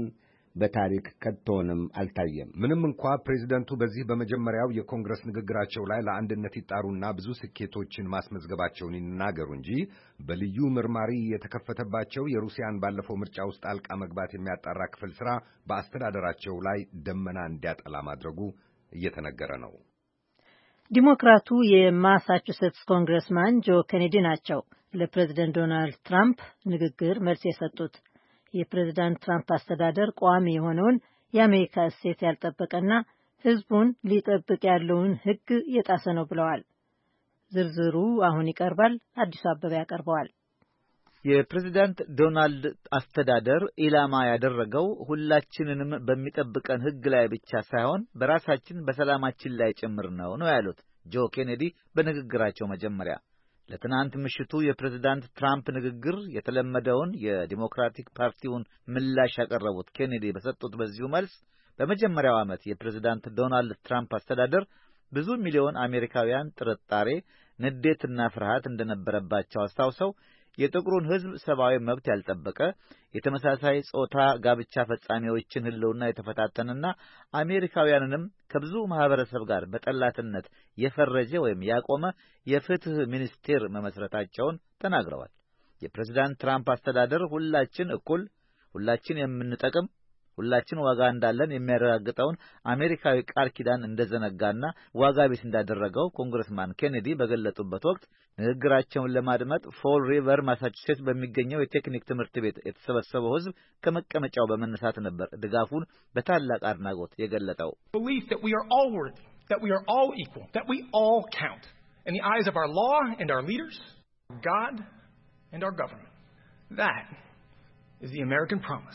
በታሪክ ከቶንም አልታየም። ምንም እንኳ ፕሬዚደንቱ በዚህ በመጀመሪያው የኮንግረስ ንግግራቸው ላይ ለአንድነት ይጣሩና ብዙ ስኬቶችን ማስመዝገባቸውን ይናገሩ እንጂ በልዩ ምርማሪ የተከፈተባቸው የሩሲያን ባለፈው ምርጫ ውስጥ ጣልቃ መግባት የሚያጣራ ክፍል ስራ በአስተዳደራቸው ላይ ደመና እንዲያጠላ ማድረጉ እየተነገረ ነው። ዲሞክራቱ የማሳቹሴትስ ኮንግረስማን ጆ ኬኔዲ ናቸው ለፕሬዚደንት ዶናልድ ትራምፕ ንግግር መልስ የሰጡት። የፕሬዚዳንት ትራምፕ አስተዳደር ቋሚ የሆነውን የአሜሪካ እሴት ያልጠበቀና ሕዝቡን ሊጠብቅ ያለውን ሕግ የጣሰ ነው ብለዋል። ዝርዝሩ አሁን ይቀርባል። አዲሱ አበበ ያቀርበዋል። የፕሬዚዳንት ዶናልድ አስተዳደር ኢላማ ያደረገው ሁላችንንም በሚጠብቀን ሕግ ላይ ብቻ ሳይሆን በራሳችን በሰላማችን ላይ ጭምር ነው ነው ያሉት ጆ ኬኔዲ በንግግራቸው መጀመሪያ። ለትናንት ምሽቱ የፕሬዝዳንት ትራምፕ ንግግር የተለመደውን የዲሞክራቲክ ፓርቲውን ምላሽ ያቀረቡት ኬኔዲ በሰጡት በዚሁ መልስ በመጀመሪያው ዓመት የፕሬዝዳንት ዶናልድ ትራምፕ አስተዳደር ብዙ ሚሊዮን አሜሪካውያን ጥርጣሬ፣ ንዴትና ፍርሃት እንደነበረባቸው አስታውሰው የጥቁሩን ሕዝብ ሰብአዊ መብት ያልጠበቀ የተመሳሳይ ጾታ ጋብቻ ፈጻሚዎችን ህልውና የተፈታተነና አሜሪካውያንንም ከብዙ ማህበረሰብ ጋር በጠላትነት የፈረጀ ወይም ያቆመ የፍትህ ሚኒስቴር መመስረታቸውን ተናግረዋል። የፕሬዝዳንት ትራምፕ አስተዳደር ሁላችን እኩል፣ ሁላችን የምንጠቅም፣ ሁላችን ዋጋ እንዳለን የሚያረጋግጠውን አሜሪካዊ ቃል ኪዳን እንደዘነጋና ዋጋ ቢስ እንዳደረገው ኮንግረስማን ኬኔዲ በገለጡበት ወቅት ንግግራቸውን ለማድመጥ ፎል ሪቨር ማሳቹሴትስ በሚገኘው የቴክኒክ ትምህርት ቤት የተሰበሰበው ሕዝብ ከመቀመጫው በመነሳት ነበር ድጋፉን በታላቅ አድናቆት የገለጠው። Belief that we are all worthy, that we are all equal, that we all count in the eyes of our law and our leaders, God and our government. That is the American promise.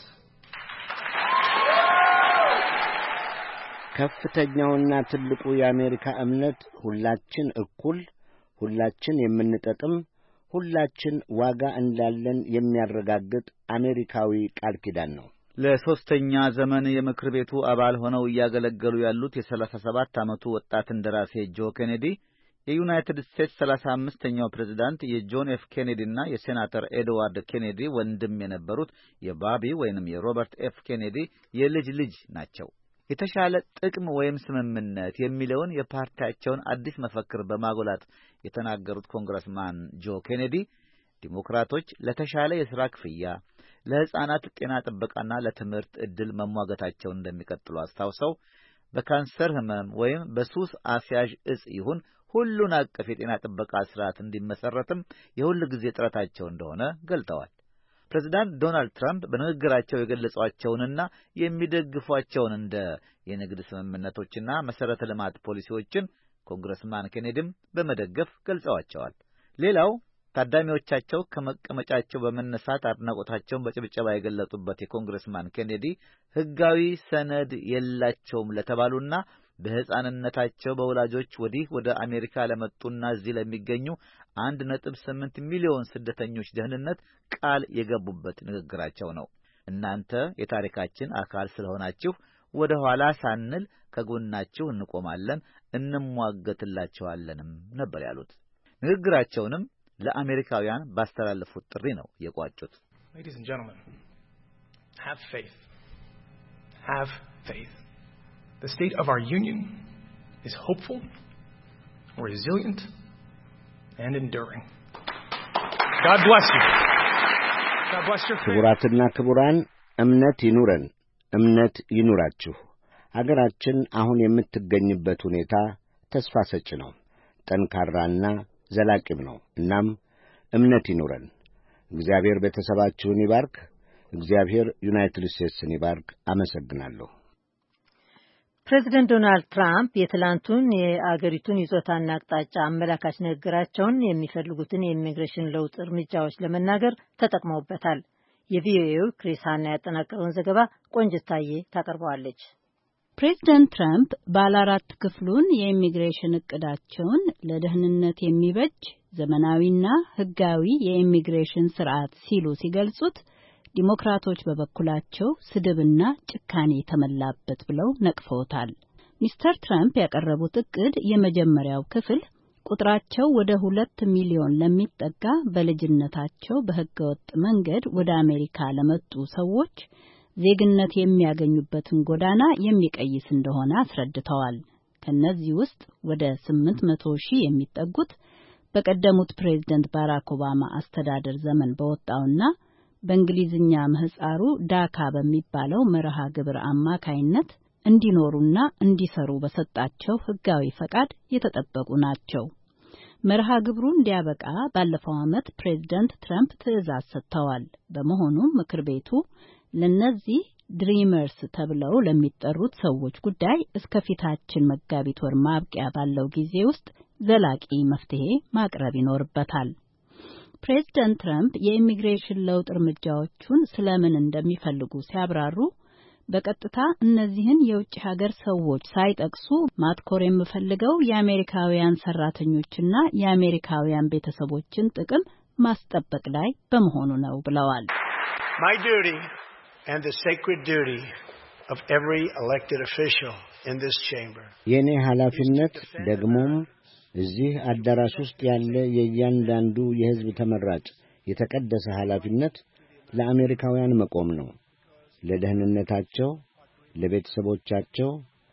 ከፍተኛውና ትልቁ የአሜሪካ እምነት ሁላችን እኩል፣ ሁላችን የምንጠቅም፣ ሁላችን ዋጋ እንዳለን የሚያረጋግጥ አሜሪካዊ ቃል ኪዳን ነው። ለሶስተኛ ዘመን የምክር ቤቱ አባል ሆነው እያገለገሉ ያሉት የሰላሳ ሰባት ዓመቱ ወጣት እንደራሴ ጆ ኬኔዲ የዩናይትድ ስቴትስ ሰላሳ አምስተኛው ፕሬዝዳንት የጆን ኤፍ ኬኔዲ እና የሴናተር ኤድዋርድ ኬኔዲ ወንድም የነበሩት የባቢ ወይንም የሮበርት ኤፍ ኬኔዲ የልጅ ልጅ ናቸው። የተሻለ ጥቅም ወይም ስምምነት የሚለውን የፓርቲያቸውን አዲስ መፈክር በማጎላት የተናገሩት ኮንግረስማን ጆ ኬኔዲ ዲሞክራቶች ለተሻለ የሥራ ክፍያ፣ ለሕፃናት ጤና ጥበቃና ለትምህርት ዕድል መሟገታቸውን እንደሚቀጥሉ አስታውሰው በካንሰር ህመም ወይም በሱስ አስያዥ እጽ ይሁን ሁሉን አቀፍ የጤና ጥበቃ ስርዓት እንዲመሰረትም የሁሉ ጊዜ ጥረታቸው እንደሆነ ገልጠዋል። ፕሬዝዳንት ዶናልድ ትራምፕ በንግግራቸው የገለጿቸውንና የሚደግፏቸውን እንደ የንግድ ስምምነቶችና መሰረተ ልማት ፖሊሲዎችን ኮንግረስማን ኬኔዲም በመደገፍ ገልጸዋቸዋል። ሌላው ታዳሚዎቻቸው ከመቀመጫቸው በመነሳት አድናቆታቸውን በጭብጨባ የገለጡበት የኮንግረስማን ኬኔዲ ሕጋዊ ሰነድ የላቸውም ለተባሉና በሕፃንነታቸው በወላጆች ወዲህ ወደ አሜሪካ ለመጡና እዚህ ለሚገኙ አንድ ነጥብ ስምንት ሚሊዮን ስደተኞች ደህንነት ቃል የገቡበት ንግግራቸው ነው። እናንተ የታሪካችን አካል ስለሆናችሁ ወደ ኋላ ሳንል ከጎናችሁ እንቆማለን፣ እንሟገትላችኋለንም ነበር ያሉት። ንግግራቸውንም ለአሜሪካውያን ባስተላለፉት ጥሪ ነው የቋጩት። Ladies and gentlemen, have faith. Have faith. The state of our union is hopeful, resilient, and enduring. God bless you. God bless your faith. ክቡራትና ክቡራን እምነት ይኑረን፣ እምነት ይኑራችሁ። አገራችን አሁን የምትገኝበት ሁኔታ ተስፋ ሰጪ ነው፣ ጠንካራና ዘላቂም ነው። እናም እምነት ይኑረን። እግዚአብሔር ቤተሰባችሁን ይባርክ። እግዚአብሔር ዩናይትድ ስቴትስን ይባርክ። አመሰግናለሁ። ፕሬዚደንት ዶናልድ ትራምፕ የትላንቱን የአገሪቱን ይዞታና አቅጣጫ አመላካች ንግግራቸውን የሚፈልጉትን የኢሚግሬሽን ለውጥ እርምጃዎች ለመናገር ተጠቅመውበታል። የቪኦኤው ክሪስ ሃና ያጠናቀረውን ዘገባ ቆንጅታዬ ታቀርበዋለች። ፕሬዚደንት ትራምፕ ባለ አራት ክፍሉን የኢሚግሬሽን እቅዳቸውን ለደህንነት የሚበጅ ዘመናዊና ሕጋዊ የኢሚግሬሽን ስርዓት ሲሉ ሲገልጹት፣ ዲሞክራቶች በበኩላቸው ስድብና ጭካኔ የተመላበት ብለው ነቅፈውታል። ሚስተር ትራምፕ ያቀረቡት እቅድ የመጀመሪያው ክፍል ቁጥራቸው ወደ ሁለት ሚሊዮን ለሚጠጋ በልጅነታቸው በህገወጥ መንገድ ወደ አሜሪካ ለመጡ ሰዎች ዜግነት የሚያገኙበትን ጎዳና የሚቀይስ እንደሆነ አስረድተዋል። ከነዚህ ውስጥ ወደ ስምንት መቶ ሺህ የሚጠጉት በቀደሙት ፕሬዝዳንት ባራክ ኦባማ አስተዳደር ዘመን በወጣውና በእንግሊዝኛ ምህጻሩ ዳካ በሚባለው መርሃ ግብር አማካይነት እንዲኖሩና እንዲሰሩ በሰጣቸው ህጋዊ ፈቃድ የተጠበቁ ናቸው። መርሃ ግብሩ እንዲያበቃ ባለፈው ዓመት ፕሬዝዳንት ትራምፕ ትዕዛዝ ሰጥተዋል። በመሆኑም ምክር ቤቱ ለነዚህ ድሪመርስ ተብለው ለሚጠሩት ሰዎች ጉዳይ እስከ ፊታችን መጋቢት ወር ማብቂያ ባለው ጊዜ ውስጥ ዘላቂ መፍትሄ ማቅረብ ይኖርበታል። ፕሬዝዳንት ትራምፕ የኢሚግሬሽን ለውጥ እርምጃዎቹን ስለምን እንደሚፈልጉ ሲያብራሩ በቀጥታ እነዚህን የውጭ ሀገር ሰዎች ሳይጠቅሱ ማትኮር የምፈልገው የአሜሪካውያን ሰራተኞችና የአሜሪካውያን ቤተሰቦችን ጥቅም ማስጠበቅ ላይ በመሆኑ ነው ብለዋል። My duty and the sacred duty of every elected official in this chamber. የኔ ኃላፊነት ደግሞም እዚህ አዳራሽ ውስጥ ያለ የእያንዳንዱ የሕዝብ ተመራጭ የተቀደሰ ኃላፊነት ለአሜሪካውያን መቆም ነው። ለደህንነታቸው፣ ለቤተሰቦቻቸው፣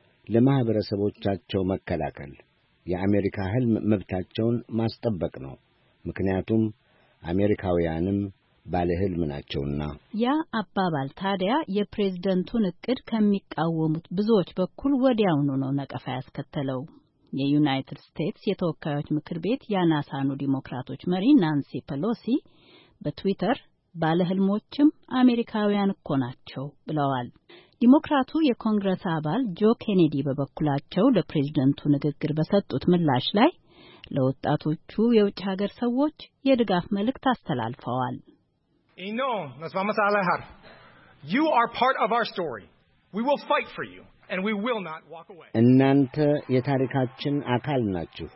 ለማህበረሰቦቻቸው መከላከል፣ የአሜሪካ ህልም መብታቸውን ማስጠበቅ ነው። ምክንያቱም አሜሪካውያንም ባለ ህልም ናቸውና። ያ አባባል ታዲያ የፕሬዝደንቱን እቅድ ከሚቃወሙት ብዙዎች በኩል ወዲያውኑ ነው ነቀፋ ያስከተለው። የዩናይትድ ስቴትስ የተወካዮች ምክር ቤት የአናሳኑ ዲሞክራቶች መሪ ናንሲ ፔሎሲ በትዊተር ባለህልሞችም አሜሪካውያን እኮ ናቸው ብለዋል። ዲሞክራቱ የኮንግረስ አባል ጆ ኬኔዲ በበኩላቸው ለፕሬዝደንቱ ንግግር በሰጡት ምላሽ ላይ ለወጣቶቹ የውጭ ሀገር ሰዎች የድጋፍ መልእክት አስተላልፈዋል። Y no nos vamos a alejar. You are part of our story. We will fight for you and we will not walk away. እናንተ የታሪካችን አካል ናችሁ።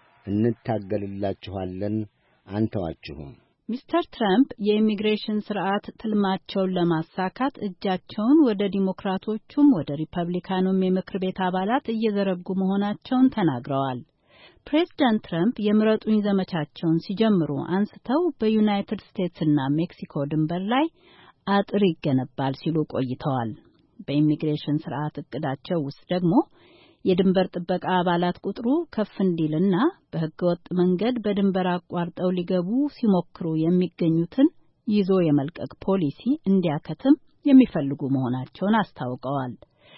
እንታገልላችኋለን፣ አንተዋችሁም። ሚስተር ትራምፕ የኢሚግሬሽን ስርዓት ትልማቸውን ለማሳካት እጃቸውን ወደ ዲሞክራቶቹም ወደ ሪፐብሊካኑም የምክር ቤት አባላት እየዘረጉ መሆናቸውን ተናግረዋል። ፕሬዝዳንት ትራምፕ የምረጡኝ ዘመቻቸውን ሲጀምሩ አንስተው በዩናይትድ ስቴትስና ሜክሲኮ ድንበር ላይ አጥር ይገነባል ሲሉ ቆይተዋል። በኢሚግሬሽን ስርዓት እቅዳቸው ውስጥ ደግሞ የድንበር ጥበቃ አባላት ቁጥሩ ከፍ እንዲልና በህገወጥ መንገድ በድንበር አቋርጠው ሊገቡ ሲሞክሩ የሚገኙትን ይዞ የመልቀቅ ፖሊሲ እንዲያከትም የሚፈልጉ መሆናቸውን አስታውቀዋል።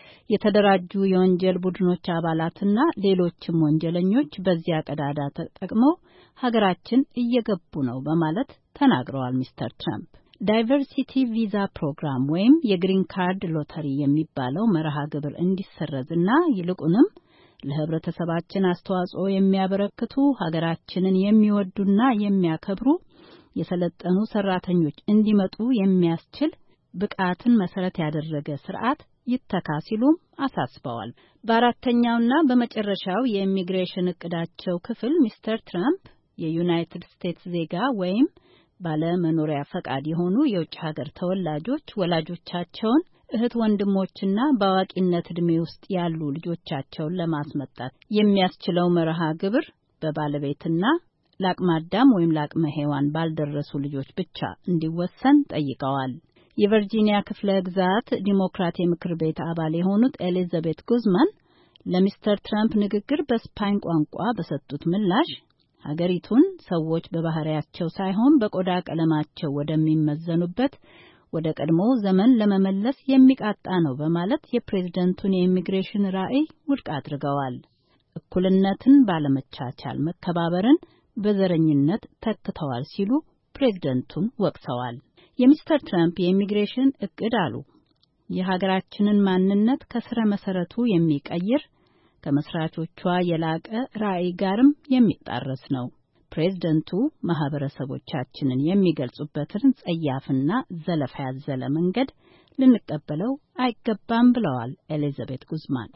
የተደራጁ የወንጀል ቡድኖች አባላትና ሌሎችም ወንጀለኞች በዚያ ቀዳዳ ተጠቅመው ሀገራችን እየገቡ ነው በማለት ተናግረዋል። ሚስተር ትራምፕ ዳይቨርሲቲ ቪዛ ፕሮግራም ወይም የግሪን ካርድ ሎተሪ የሚባለው መርሃ ግብር እንዲሰረዝና ይልቁንም ለህብረተሰባችን አስተዋጽኦ የሚያበረክቱ ሀገራችንን የሚወዱና የሚያከብሩ የሰለጠኑ ሰራተኞች እንዲመጡ የሚያስችል ብቃትን መሰረት ያደረገ ስርዓት ይተካ ሲሉም አሳስበዋል። በአራተኛውና በመጨረሻው የኢሚግሬሽን እቅዳቸው ክፍል ሚስተር ትራምፕ የዩናይትድ ስቴትስ ዜጋ ወይም ባለ መኖሪያ ፈቃድ የሆኑ የውጭ ሀገር ተወላጆች ወላጆቻቸውን እህት ወንድሞችና በአዋቂነት ዕድሜ ውስጥ ያሉ ልጆቻቸውን ለማስመጣት የሚያስችለው መርሃ ግብር በባለቤትና ለአቅመ አዳም ወይም ለአቅመ ሔዋን ባልደረሱ ልጆች ብቻ እንዲወሰን ጠይቀዋል። የቨርጂኒያ ክፍለ ግዛት ዲሞክራት የምክር ቤት አባል የሆኑት ኤሊዛቤት ጉዝማን ለሚስተር ትራምፕ ንግግር በስፓኝ ቋንቋ በሰጡት ምላሽ ሀገሪቱን ሰዎች በባህሪያቸው ሳይሆን በቆዳ ቀለማቸው ወደሚመዘኑበት ወደ ቀድሞ ዘመን ለመመለስ የሚቃጣ ነው በማለት የፕሬዝደንቱን የኢሚግሬሽን ራዕይ ውድቅ አድርገዋል። እኩልነትን ባለመቻቻል መከባበርን በዘረኝነት ተክተዋል ሲሉ ፕሬዝደንቱን ወቅሰዋል። የሚስተር ትራምፕ የኢሚግሬሽን እቅድ አሉ የሀገራችንን ማንነት ከስረ መሰረቱ የሚቀይር ከመስራቾቿ የላቀ ራዕይ ጋርም የሚጣረስ ነው። ፕሬዝደንቱ ማህበረሰቦቻችንን የሚገልጹበትን ጸያፍና ዘለፋ ያዘለ መንገድ ልንቀበለው አይገባም ብለዋል ኤሊዛቤት ጉዝማን።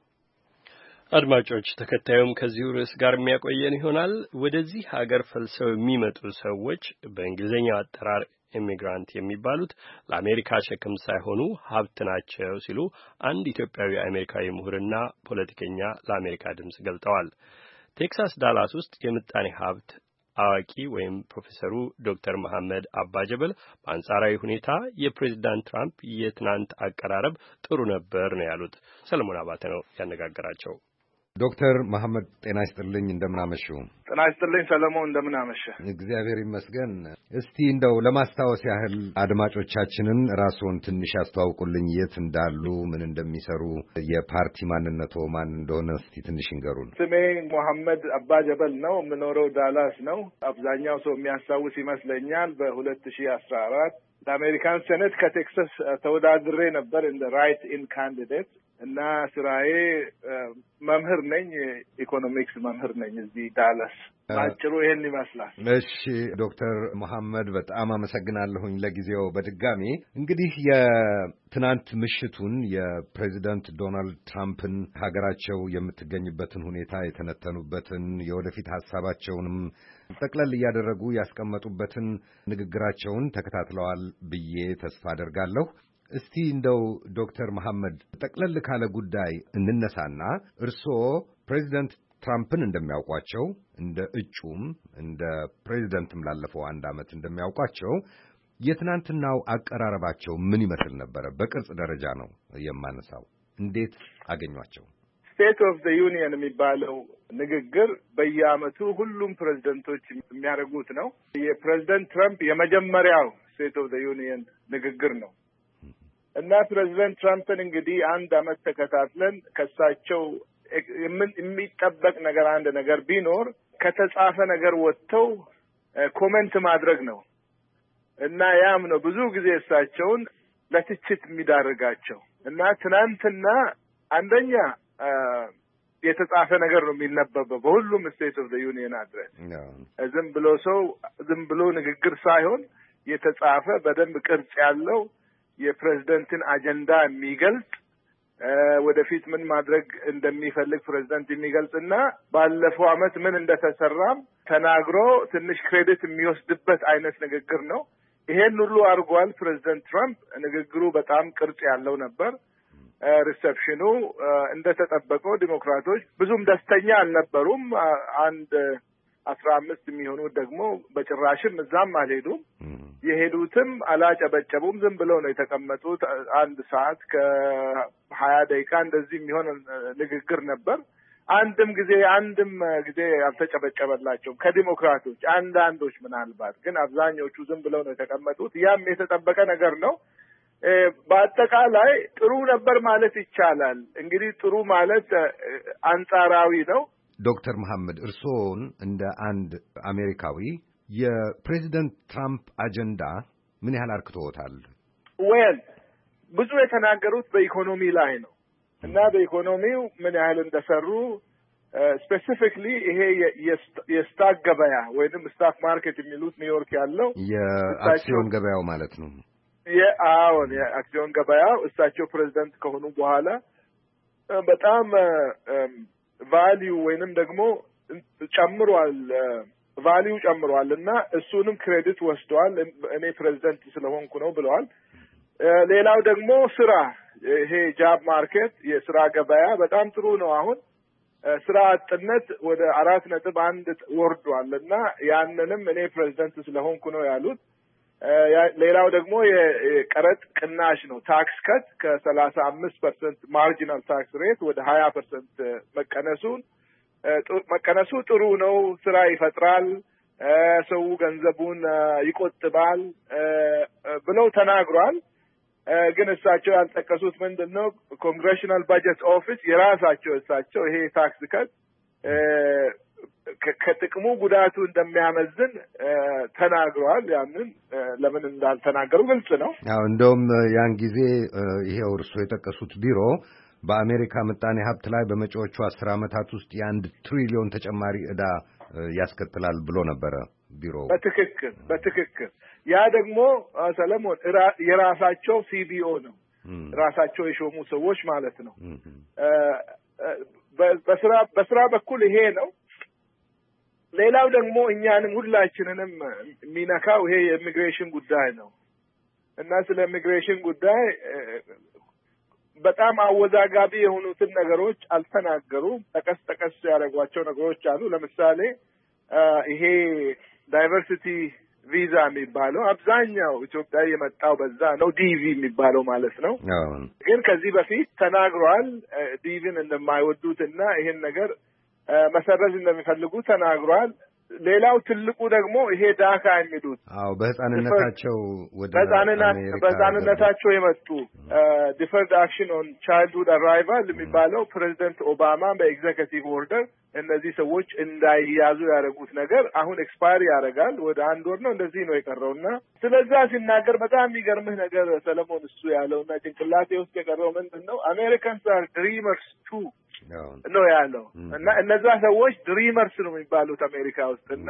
አድማጮች ተከታዩም ከዚሁ ርዕስ ጋር የሚያቆየን ይሆናል። ወደዚህ ሀገር ፈልሰው የሚመጡ ሰዎች በእንግሊዝኛው አጠራር ኢሚግራንት የሚባሉት ለአሜሪካ ሸክም ሳይሆኑ ሀብት ናቸው ሲሉ አንድ ኢትዮጵያዊ አሜሪካዊ ምሁርና ፖለቲከኛ ለአሜሪካ ድምጽ ገልጠዋል። ቴክሳስ ዳላስ ውስጥ የምጣኔ ሀብት አዋቂ ወይም ፕሮፌሰሩ ዶክተር መሐመድ አባጀበል በአንጻራዊ ሁኔታ የፕሬዝዳንት ትራምፕ የትናንት አቀራረብ ጥሩ ነበር ነው ያሉት። ሰለሞን አባተ ነው ያነጋገራቸው። ዶክተር መሐመድ ጤና ይስጥልኝ፣ እንደምናመሹ። ጤና ይስጥልኝ ሰለሞን፣ እንደምናመሸ። እግዚአብሔር ይመስገን። እስቲ እንደው ለማስታወስ ያህል አድማጮቻችንን ራስዎን ትንሽ ያስተዋውቁልኝ፣ የት እንዳሉ፣ ምን እንደሚሰሩ፣ የፓርቲ ማንነቶ ማን እንደሆነ እስቲ ትንሽ ይንገሩን። ስሜ መሐመድ አባጀበል ነው፣ የምኖረው ዳላስ ነው። አብዛኛው ሰው የሚያስታውስ ይመስለኛል በሁለት ሺህ አስራ አራት ለአሜሪካን ሴኔት ከቴክሳስ ተወዳድሬ ነበር እንደ ራይት ኢን ካንዲዴት እና ስራዬ መምህር ነኝ፣ ኢኮኖሚክስ መምህር ነኝ እዚህ ዳላስ። ባጭሩ ይሄን ይመስላል። እሺ ዶክተር መሐመድ በጣም አመሰግናለሁኝ ለጊዜው። በድጋሚ እንግዲህ የትናንት ምሽቱን የፕሬዚዳንት ዶናልድ ትራምፕን ሀገራቸው የምትገኝበትን ሁኔታ የተነተኑበትን የወደፊት ሀሳባቸውንም ጠቅለል እያደረጉ ያስቀመጡበትን ንግግራቸውን ተከታትለዋል ብዬ ተስፋ አደርጋለሁ። እስቲ እንደው ዶክተር መሐመድ ጠቅለል ካለ ጉዳይ እንነሳና እርስዎ ፕሬዚደንት ትራምፕን እንደሚያውቋቸው እንደ እጩም እንደ ፕሬዚደንትም ላለፈው አንድ ዓመት እንደሚያውቋቸው የትናንትናው አቀራረባቸው ምን ይመስል ነበረ? በቅርጽ ደረጃ ነው የማነሳው። እንዴት አገኟቸው? ስቴት ኦፍ ዘ ዩኒየን የሚባለው ንግግር በየዓመቱ ሁሉም ፕሬዚደንቶች የሚያደርጉት ነው። የፕሬዚደንት ትራምፕ የመጀመሪያው ስቴት ኦፍ ዘ ዩኒየን ንግግር ነው እና ፕሬዚደንት ትራምፕን እንግዲህ አንድ ዓመት ተከታትለን ከሳቸው የሚጠበቅ ነገር አንድ ነገር ቢኖር ከተጻፈ ነገር ወጥተው ኮሜንት ማድረግ ነው እና ያም ነው ብዙ ጊዜ እሳቸውን ለትችት የሚዳርጋቸው እና ትናንትና አንደኛ የተጻፈ ነገር ነው የሚነበበው በሁሉም ስቴት ኦፍ ዘ ዩኒየን አድሬስ። ዝም ብሎ ሰው ዝም ብሎ ንግግር ሳይሆን የተጻፈ በደንብ ቅርጽ ያለው የፕሬዝደንትን አጀንዳ የሚገልጽ ወደፊት ምን ማድረግ እንደሚፈልግ ፕሬዝደንት የሚገልጽና ባለፈው ዓመት ምን እንደተሰራም ተናግሮ ትንሽ ክሬዲት የሚወስድበት አይነት ንግግር ነው። ይሄን ሁሉ አድርጓል ፕሬዝደንት ትራምፕ። ንግግሩ በጣም ቅርጽ ያለው ነበር። ሪሴፕሽኑ እንደተጠበቀው ዲሞክራቶች ብዙም ደስተኛ አልነበሩም። አንድ አስራ አምስት የሚሆኑት ደግሞ በጭራሽም እዛም አልሄዱም። የሄዱትም አላጨበጨቡም። ዝም ብለው ነው የተቀመጡት። አንድ ሰዓት ከሀያ ደቂቃ እንደዚህ የሚሆን ንግግር ነበር። አንድም ጊዜ አንድም ጊዜ አልተጨበጨበላቸውም ከዲሞክራቶች አንዳንዶች ምናልባት፣ ግን አብዛኞቹ ዝም ብለው ነው የተቀመጡት። ያም የተጠበቀ ነገር ነው። በአጠቃላይ ጥሩ ነበር ማለት ይቻላል። እንግዲህ ጥሩ ማለት አንጻራዊ ነው። ዶክተር መሐመድ እርስዎን እንደ አንድ አሜሪካዊ የፕሬዚደንት ትራምፕ አጀንዳ ምን ያህል አርክቶታል? ወል ብዙ የተናገሩት በኢኮኖሚ ላይ ነው እና በኢኮኖሚው ምን ያህል እንደሰሩ ስፔሲፊክሊ ይሄ የስታክ ገበያ ወይንም ስታክ ማርኬት የሚሉት ኒውዮርክ ያለው የአክሲዮን ገበያው ማለት ነው። የአዎን የአክሲዮን ገበያው እሳቸው ፕሬዚደንት ከሆኑ በኋላ በጣም ቫሊዩ ወይንም ደግሞ ጨምሯል፣ ቫሊዩ ጨምሯል እና እሱንም ክሬዲት ወስደዋል። እኔ ፕሬዚደንት ስለሆንኩ ነው ብለዋል። ሌላው ደግሞ ስራ፣ ይሄ ጃብ ማርኬት የስራ ገበያ በጣም ጥሩ ነው። አሁን ስራ አጥነት ወደ አራት ነጥብ አንድ ወርዷል እና ያንንም እኔ ፕሬዚደንት ስለሆንኩ ነው ያሉት። ሌላው ደግሞ የቀረጥ ቅናሽ ነው፣ ታክስ ከት ከሰላሳ አምስት ፐርሰንት ማርጂናል ታክስ ሬት ወደ ሀያ ፐርሰንት መቀነሱን መቀነሱ ጥሩ ነው፣ ስራ ይፈጥራል፣ ሰው ገንዘቡን ይቆጥባል ብለው ተናግሯል። ግን እሳቸው ያልጠቀሱት ምንድን ነው? ኮንግሬሽናል ባጀት ኦፊስ የራሳቸው እሳቸው ይሄ ታክስ ከት ከጥቅሙ ጉዳቱ እንደሚያመዝን ተናግረዋል። ያንን ለምን እንዳልተናገሩ ግልጽ ነው። አዎ እንደውም ያን ጊዜ ይሄው እርሱ የጠቀሱት ቢሮ በአሜሪካ ምጣኔ ሀብት ላይ በመጪዎቹ አስር ዓመታት ውስጥ የአንድ ትሪሊዮን ተጨማሪ ዕዳ ያስከትላል ብሎ ነበረ ቢሮ። በትክክል በትክክል ያ ደግሞ ሰለሞን የራሳቸው ሲቢኦ ነው፣ ራሳቸው የሾሙ ሰዎች ማለት ነው። በስራ በስራ በኩል ይሄ ነው። ሌላው ደግሞ እኛንም ሁላችንንም የሚነካው ይሄ የኢሚግሬሽን ጉዳይ ነው እና ስለ ኢሚግሬሽን ጉዳይ በጣም አወዛጋቢ የሆኑትን ነገሮች አልተናገሩም። ጠቀስ ጠቀስ ያደረጓቸው ነገሮች አሉ። ለምሳሌ ይሄ ዳይቨርሲቲ ቪዛ የሚባለው አብዛኛው ኢትዮጵያ የመጣው በዛ ነው። ዲቪ የሚባለው ማለት ነው። ግን ከዚህ በፊት ተናግሯል ዲቪን እንደማይወዱትና ይሄን ነገር መሰረዝ እንደሚፈልጉ ተናግሯል። ሌላው ትልቁ ደግሞ ይሄ ዳካ የሚሉት አዎ በህፃንነታቸው ወደ በህፃንነታቸው የመጡ ዲፈርድ አክሽን ኦን ቻይልድሁድ አራይቫል የሚባለው ፕሬዚደንት ኦባማ በኤግዜኪቲቭ ኦርደር እነዚህ ሰዎች እንዳይያዙ ያደረጉት ነገር አሁን ኤክስፓየር ያደርጋል። ወደ አንድ ወር ነው እንደዚህ ነው የቀረውና ስለዛ ሲናገር በጣም የሚገርምህ ነገር ሰለሞን እሱ ያለውና ጭንቅላቴ ውስጥ የቀረው ምንድን ነው አሜሪካንስ አር ድሪመርስ ቱ ነው ያለው እና እነዛ ሰዎች ድሪመርስ ነው የሚባሉት አሜሪካ ውስጥ እና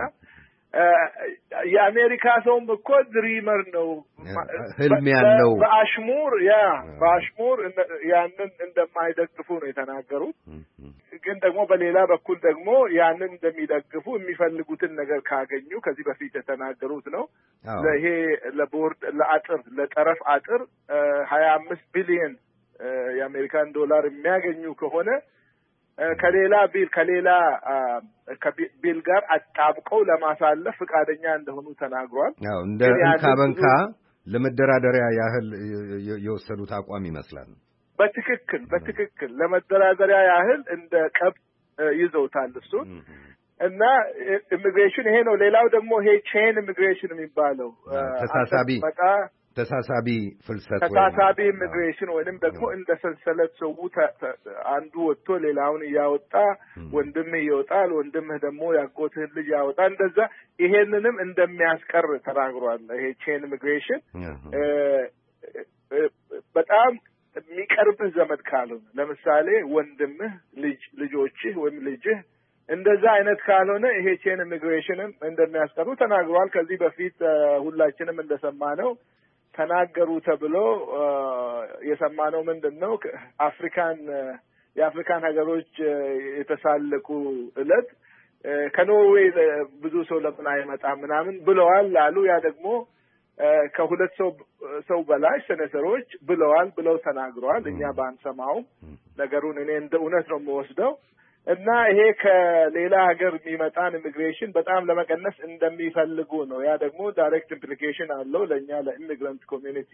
የአሜሪካ ሰውም እኮ ድሪመር ነው ህልም ያለው በአሽሙር ያ በአሽሙር ያንን እንደማይደግፉ ነው የተናገሩት። ግን ደግሞ በሌላ በኩል ደግሞ ያንን እንደሚደግፉ የሚፈልጉትን ነገር ካገኙ ከዚህ በፊት የተናገሩት ነው። ለይሄ ለቦርድ ለአጥር ለጠረፍ አጥር ሀያ አምስት ቢሊዮን የአሜሪካን ዶላር የሚያገኙ ከሆነ ከሌላ ቢል ከሌላ ቢል ጋር አጣብቀው ለማሳለፍ ፈቃደኛ እንደሆኑ ተናግሯል። አዎ እንደ እንካ በንካ ለመደራደሪያ ያህል የወሰዱት አቋም ይመስላል። በትክክል በትክክል ለመደራደሪያ ያህል እንደ ቀብ ይዘውታል እሱ እና ኢሚግሬሽን ይሄ ነው። ሌላው ደግሞ ይሄ ቼን ኢሚግሬሽን የሚባለው ተሳሳቢ ተሳሳቢ ፍልሰት ተሳሳቢ ኢሚግሬሽን ወይንም ደግሞ እንደ ሰንሰለት ሰው አንዱ ወጥቶ ሌላውን እያወጣ ወንድምህ ይወጣል፣ ወንድምህ ደግሞ ያጎትህን ልጅ ያወጣል። እንደዛ ይሄንንም እንደሚያስቀር ተናግሯል። ይሄ ቼን ኢሚግሬሽን በጣም የሚቀርብህ ዘመድ ካልሆነ ለምሳሌ ወንድምህ ልጅ ልጆችህ ወይም ልጅህ እንደዛ አይነት ካልሆነ ይሄ ቼን ኢሚግሬሽንም እንደሚያስቀሩ ተናግሯል። ከዚህ በፊት ሁላችንም እንደሰማነው ተናገሩ ተብሎ የሰማነው ምንድነው አፍሪካን የአፍሪካን ሀገሮች የተሳለቁ እለት ከኖርዌይ ብዙ ሰው ለምን አይመጣም ምናምን ብለዋል አሉ። ያ ደግሞ ከሁለት ሰው ሰው በላይ ሴኔተሮች ብለዋል ብለው ተናግረዋል። እኛ ባንሰማውም ነገሩን እኔ እንደ እውነት ነው የምወስደው እና ይሄ ከሌላ ሀገር የሚመጣን ኢሚግሬሽን በጣም ለመቀነስ እንደሚፈልጉ ነው። ያ ደግሞ ዳይሬክት ኢምፕሊኬሽን አለው ለእኛ ለኢሚግራንት ኮሚዩኒቲ።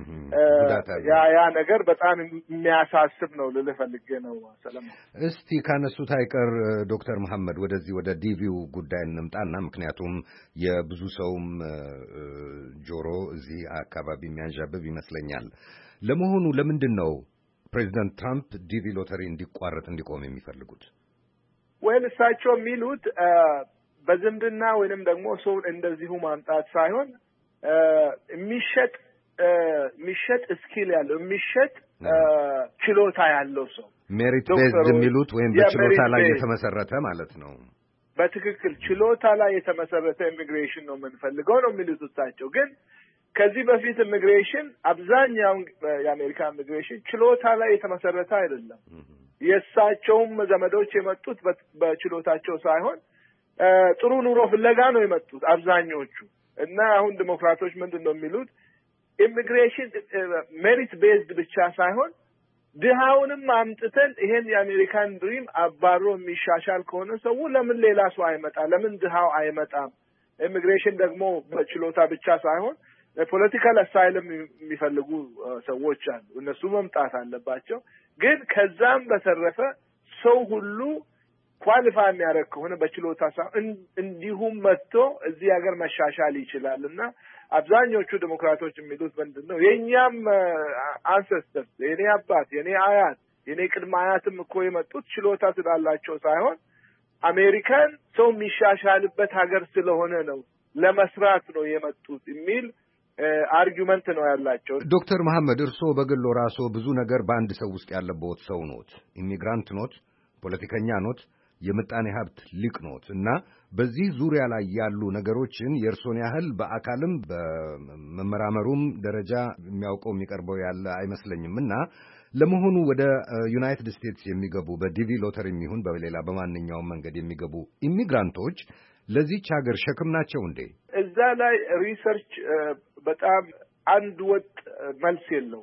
ያ ያ ነገር በጣም የሚያሳስብ ነው ልልህ ፈልጌ ነው ሰለሞን። እስቲ ካነሱት አይቀር ዶክተር መሐመድ ወደዚህ ወደ ዲቪው ጉዳይ እንምጣና ምክንያቱም የብዙ ሰውም ጆሮ እዚህ አካባቢ የሚያንዣብብ ይመስለኛል። ለመሆኑ ለምንድን ነው ፕሬዚደንት ትራምፕ ዲቪ ሎተሪ እንዲቋረጥ እንዲቆም የሚፈልጉት? ወይም እሳቸው የሚሉት በዝምድና ወይንም ደግሞ ሰውን እንደዚሁ ማምጣት ሳይሆን የሚሸጥ የሚሸጥ ስኪል ያለው የሚሸጥ ችሎታ ያለው ሰው ሜሪት ቤዝድ የሚሉት ወይም በችሎታ ላይ የተመሰረተ ማለት ነው። በትክክል ችሎታ ላይ የተመሰረተ ኢሚግሬሽን ነው የምንፈልገው ነው የሚሉት እሳቸው። ግን ከዚህ በፊት ኢሚግሬሽን አብዛኛውን የአሜሪካ ኢሚግሬሽን ችሎታ ላይ የተመሰረተ አይደለም። የእሳቸውም ዘመዶች የመጡት በችሎታቸው ሳይሆን ጥሩ ኑሮ ፍለጋ ነው የመጡት አብዛኞቹ። እና አሁን ዲሞክራቶች ምንድን ነው የሚሉት ኢሚግሬሽን ሜሪት ቤዝድ ብቻ ሳይሆን ድሃውንም አምጥተን ይሄን የአሜሪካን ድሪም አባሮ የሚሻሻል ከሆነ ሰው ለምን ሌላ ሰው አይመጣ? ለምን ድሃው አይመጣም? ኢሚግሬሽን ደግሞ በችሎታ ብቻ ሳይሆን ፖለቲካል አሳይለም የሚፈልጉ ሰዎች አሉ። እነሱ መምጣት አለባቸው። ግን ከዛም በተረፈ ሰው ሁሉ ኳሊፋይ የሚያደርግ ከሆነ በችሎታ ሳይሆን እንዲሁም መጥቶ እዚህ ሀገር መሻሻል ይችላል። እና አብዛኞቹ ዲሞክራቶች የሚሉት ምንድን ነው የእኛም አንሰስተርስ የኔ አባት የኔ አያት የኔ ቅድመ አያትም እኮ የመጡት ችሎታ ስላላቸው ሳይሆን አሜሪካን ሰው የሚሻሻልበት ሀገር ስለሆነ ነው ለመስራት ነው የመጡት የሚል አርጊውመንት ነው ያላቸው። ዶክተር መሐመድ እርስዎ በግሎ ራስዎ ብዙ ነገር በአንድ ሰው ውስጥ ያለበት ሰው ኖት። ኢሚግራንት ኖት፣ ፖለቲከኛ ኖት፣ የምጣኔ ሀብት ሊቅ ኖት እና በዚህ ዙሪያ ላይ ያሉ ነገሮችን የእርሶን ያህል በአካልም በመመራመሩም ደረጃ የሚያውቀው የሚቀርበው ያለ አይመስለኝም። እና ለመሆኑ ወደ ዩናይትድ ስቴትስ የሚገቡ በዲቪ ሎተሪ የሚሆን በሌላ በማንኛውም መንገድ የሚገቡ ኢሚግራንቶች ለዚህች ሀገር ሸክም ናቸው እንዴ? እዛ ላይ ሪሰርች በጣም አንድ ወጥ መልስ የለው።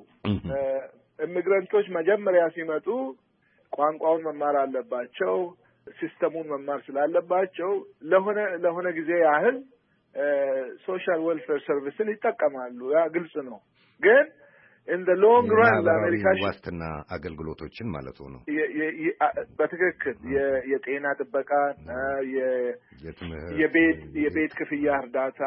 ኢሚግራንቶች መጀመሪያ ሲመጡ ቋንቋውን መማር አለባቸው፣ ሲስተሙን መማር ስላለባቸው ለሆነ ለሆነ ጊዜ ያህል ሶሻል ዌልፌር ሰርቪስን ይጠቀማሉ። ያ ግልጽ ነው። ግን in the long run ለአሜሪካ ዋስትና አገልግሎቶችን ማለት ነው። በትክክል የጤና ጥበቃ፣ የቤት የቤት ክፍያ እርዳታ፣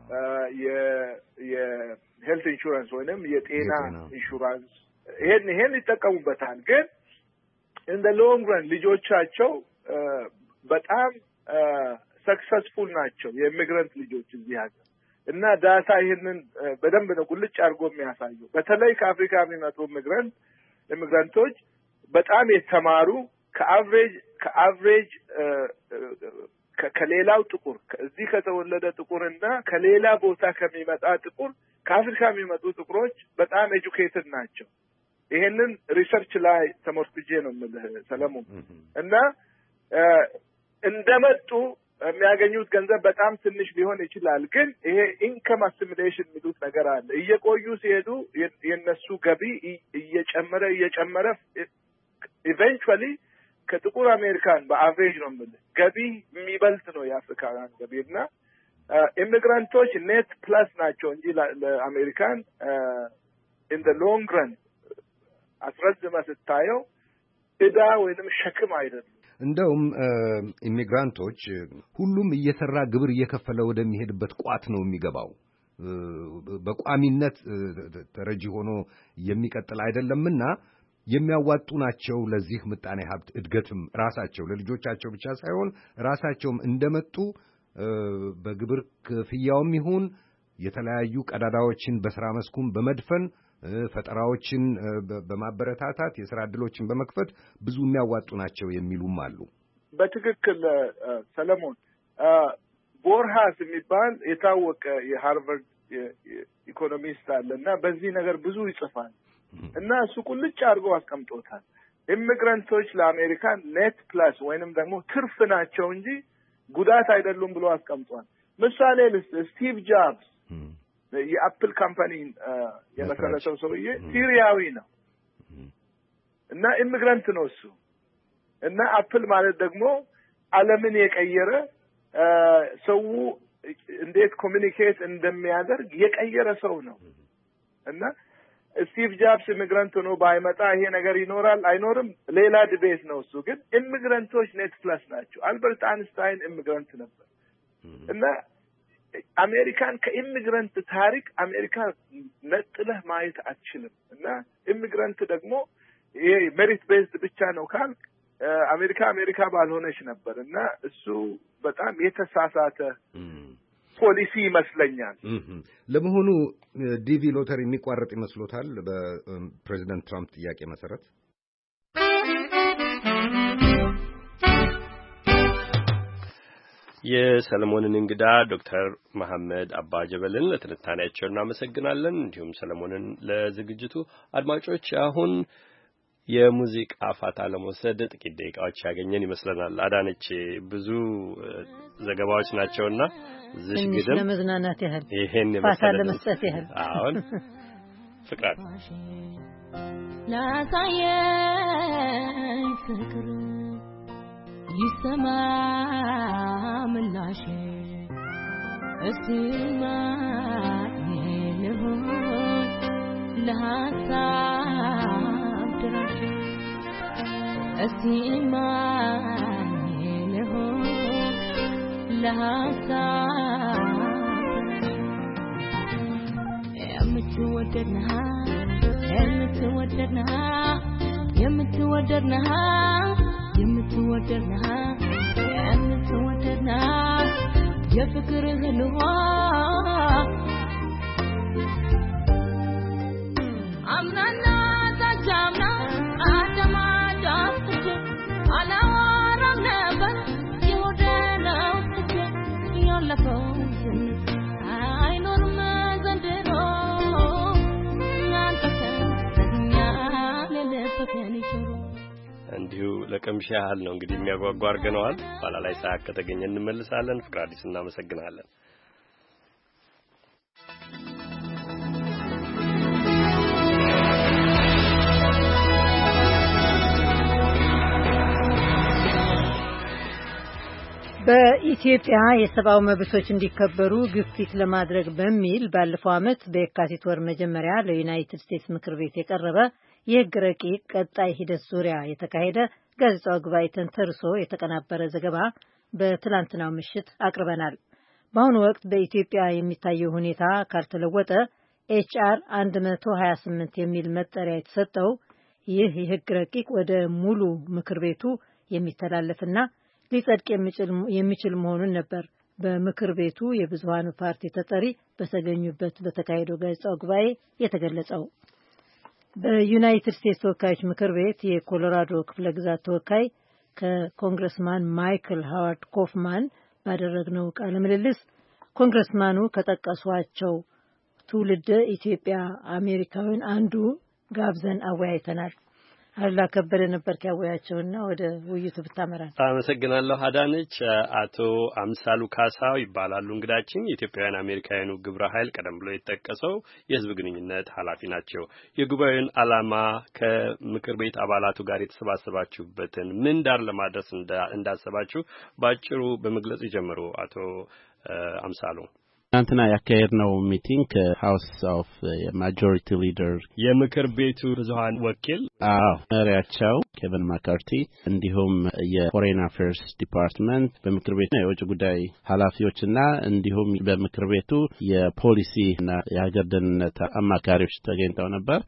የሄልት ኢንሹራንስ ወይንም የጤና ኢንሹራንስ ይሄን ይሄን ይጠቀሙበታል። ግን in the long run ልጆቻቸው በጣም ሰክሰስፉል ናቸው የኢሚግራንት ልጆች እዚህ ሀገር እና ዳታ ይሄንን በደንብ ነው ቁልጭ አድርጎ የሚያሳየው። በተለይ ከአፍሪካ የሚመጡ ኢሚግራንት ኢሚግራንቶች በጣም የተማሩ ከአቨሬጅ ከአቨሬጅ ከሌላው ጥቁር እዚህ ከተወለደ ጥቁርና ከሌላ ቦታ ከሚመጣ ጥቁር ከአፍሪካ የሚመጡ ጥቁሮች በጣም ኤጁኬትድ ናቸው። ይሄንን ሪሰርች ላይ ተመርኩጄ ነው የምልህ ሰለሞን። እና እንደመጡ የሚያገኙት ገንዘብ በጣም ትንሽ ሊሆን ይችላል። ግን ይሄ ኢንከም አሲሚሌሽን የሚሉት ነገር አለ። እየቆዩ ሲሄዱ የነሱ ገቢ እየጨመረ እየጨመረ ኢቨንቹዋሊ ከጥቁር አሜሪካን በአቨሬጅ ነው የምልህ ገቢ የሚበልጥ ነው የአፍሪካውያን ገቢ። እና ኢሚግራንቶች ኔት ፕላስ ናቸው እንጂ ለአሜሪካን ኢን ዘ ሎንግ ረን አስረዝመህ ስታየው ዕዳ ወይንም ሸክም አይደለም። እንደውም ኢሚግራንቶች ሁሉም እየሰራ ግብር እየከፈለ ወደሚሄድበት ቋት ነው የሚገባው። በቋሚነት ተረጂ ሆኖ የሚቀጥል አይደለምና የሚያዋጡ ናቸው። ለዚህ ምጣኔ ሀብት እድገትም ራሳቸው ለልጆቻቸው ብቻ ሳይሆን ራሳቸውም እንደመጡ በግብር ክፍያውም ይሁን የተለያዩ ቀዳዳዎችን በስራ መስኩም በመድፈን ፈጠራዎችን በማበረታታት የሥራ ዕድሎችን በመክፈት ብዙ የሚያዋጡ ናቸው የሚሉም አሉ። በትክክል ሰለሞን። ቦርሃስ የሚባል የታወቀ የሃርቫርድ ኢኮኖሚስት አለና በዚህ ነገር ብዙ ይጽፋል እና እሱ ቁልጭ አድርጎ አስቀምጦታል። ኢሚግራንቶች ለአሜሪካን ኔት ፕላስ ወይንም ደግሞ ትርፍ ናቸው እንጂ ጉዳት አይደሉም ብሎ አስቀምጧል። ምሳሌ ልስጥ። ስቲቭ ጆብስ የአፕል ካምፓኒ የመሰረተው ሰውዬ ሲሪያዊ ነው እና ኢሚግራንት ነው እሱ። እና አፕል ማለት ደግሞ ዓለምን የቀየረ ሰው እንዴት ኮሚኒኬት እንደሚያደርግ የቀየረ ሰው ነው። እና ስቲቭ ጆብስ ኢሚግራንት ሆኖ ባይመጣ ይሄ ነገር ይኖራል አይኖርም ሌላ ዲቤት ነው። እሱ ግን ኢሚግራንቶች ኔት ፕላስ ናቸው። አልበርት አንስታይን ኢሚግራንት ነበር። እና አሜሪካን ከኢሚግራንት ታሪክ አሜሪካ ነጥለህ ማየት አትችልም። እና ኢሚግራንት ደግሞ ይሄ ሜሪት ቤዝድ ብቻ ነው ካልክ አሜሪካ አሜሪካ ባልሆነች ነበር። እና እሱ በጣም የተሳሳተ ፖሊሲ ይመስለኛል። ለመሆኑ ዲቪ ሎተሪ የሚቋረጥ ይመስሎታል በፕሬዚደንት ትራምፕ ጥያቄ መሰረት? የሰለሞንን እንግዳ ዶክተር መሐመድ አባ ጀበልን ለትንታኔያቸው እናመሰግናለን። እንዲሁም ሰለሞንን ለዝግጅቱ። አድማጮች አሁን የሙዚቃ ፋታ ለመውሰድ ጥቂት ደቂቃዎች ያገኘን ይመስለናል። አዳነች ብዙ ዘገባዎች ናቸውና እዚህ ግድም ለመዝናናት ያህል ይሄን ፋታ ለመስጠት ያህል አሁን ፍቅራት ላሳየኝ ፍቅር ይሰማ ምላሽ እስማ የልሆን ለሐሳብ ድረሽ እስማ የልሆን ለሐሳብ የምትወደድና የምትወደድና የምትወደድና የምትወደድና የምትወደድና የፍቅርህ ልሆ አምናና ታቻምና አደማ ዳስች አላወራም ነበር የወደነው ትች ያለፈው አይኖርም ዘንድሮ እናንተኛ ለለፈከን ይችሩ እንዲሁ ለቀምሻ ያህል ነው እንግዲህ የሚያጓጓ አድርገነዋል። ኋላ ላይ ሰዓት ከተገኘ እንመልሳለን። ፍቅር አዲስ እናመሰግናለን። በኢትዮጵያ የሰብአዊ መብቶች እንዲከበሩ ግፊት ለማድረግ በሚል ባለፈው ዓመት በየካቲት ወር መጀመሪያ ለዩናይትድ ስቴትስ ምክር ቤት የቀረበ የሕግ ረቂቅ ቀጣይ ሂደት ዙሪያ የተካሄደ ጋዜጣዊ ጉባኤ ተንተርሶ የተቀናበረ ዘገባ በትላንትናው ምሽት አቅርበናል። በአሁኑ ወቅት በኢትዮጵያ የሚታየው ሁኔታ ካልተለወጠ ኤች አር መቶ ሀያ ስምንት የሚል መጠሪያ የተሰጠው ይህ የሕግ ረቂቅ ወደ ሙሉ ምክር ቤቱ የሚተላለፍና ሊጸድቅ የሚችል መሆኑን ነበር በምክር ቤቱ የብዙሃኑ ፓርቲ ተጠሪ በተገኙበት በተካሄደው ጋዜጣዊ ጉባኤ የተገለጸው። በዩናይትድ ስቴትስ ተወካዮች ምክር ቤት የኮሎራዶ ክፍለ ግዛት ተወካይ ከኮንግረስማን ማይክል ሃዋርድ ኮፍማን ባደረግነው ቃለ ምልልስ ኮንግረስማኑ ከጠቀሷቸው ትውልደ ኢትዮጵያ አሜሪካውያን አንዱ ጋብዘን አወያይተናል። አላ ከበደ ነበር ያወያቸውና ወደ ውይይቱ ብታመራን። አመሰግናለሁ አዳነች። አቶ አምሳሉ ካሳው ይባላሉ እንግዳችን። የኢትዮጵያውያን አሜሪካውያኑ ግብረ ኃይል ቀደም ብሎ የተጠቀሰው የህዝብ ግንኙነት ኃላፊ ናቸው። የጉባኤውን ዓላማ ከምክር ቤት አባላቱ ጋር የተሰባሰባችሁበትን ምን ዳር ለማድረስ እንዳሰባችሁ ባጭሩ በመግለጽ ይጀምሩ አቶ አምሳሉ። ትናንትና ያካሄድነው ሚቲንግ ከሃውስ ኦፍ ማጆሪቲ ሊደር የምክር ቤቱ ብዙሃን ወኪል አዎ መሪያቸው ኬቪን ማካርቲ እንዲሁም የፎሬን አፌርስ ዲፓርትመንት በምክር ቤቱ የውጭ ጉዳይ ኃላፊዎችና እንዲሁም በምክር ቤቱ የፖሊሲና የሀገር ደህንነት አማካሪዎች ተገኝተው ነበር።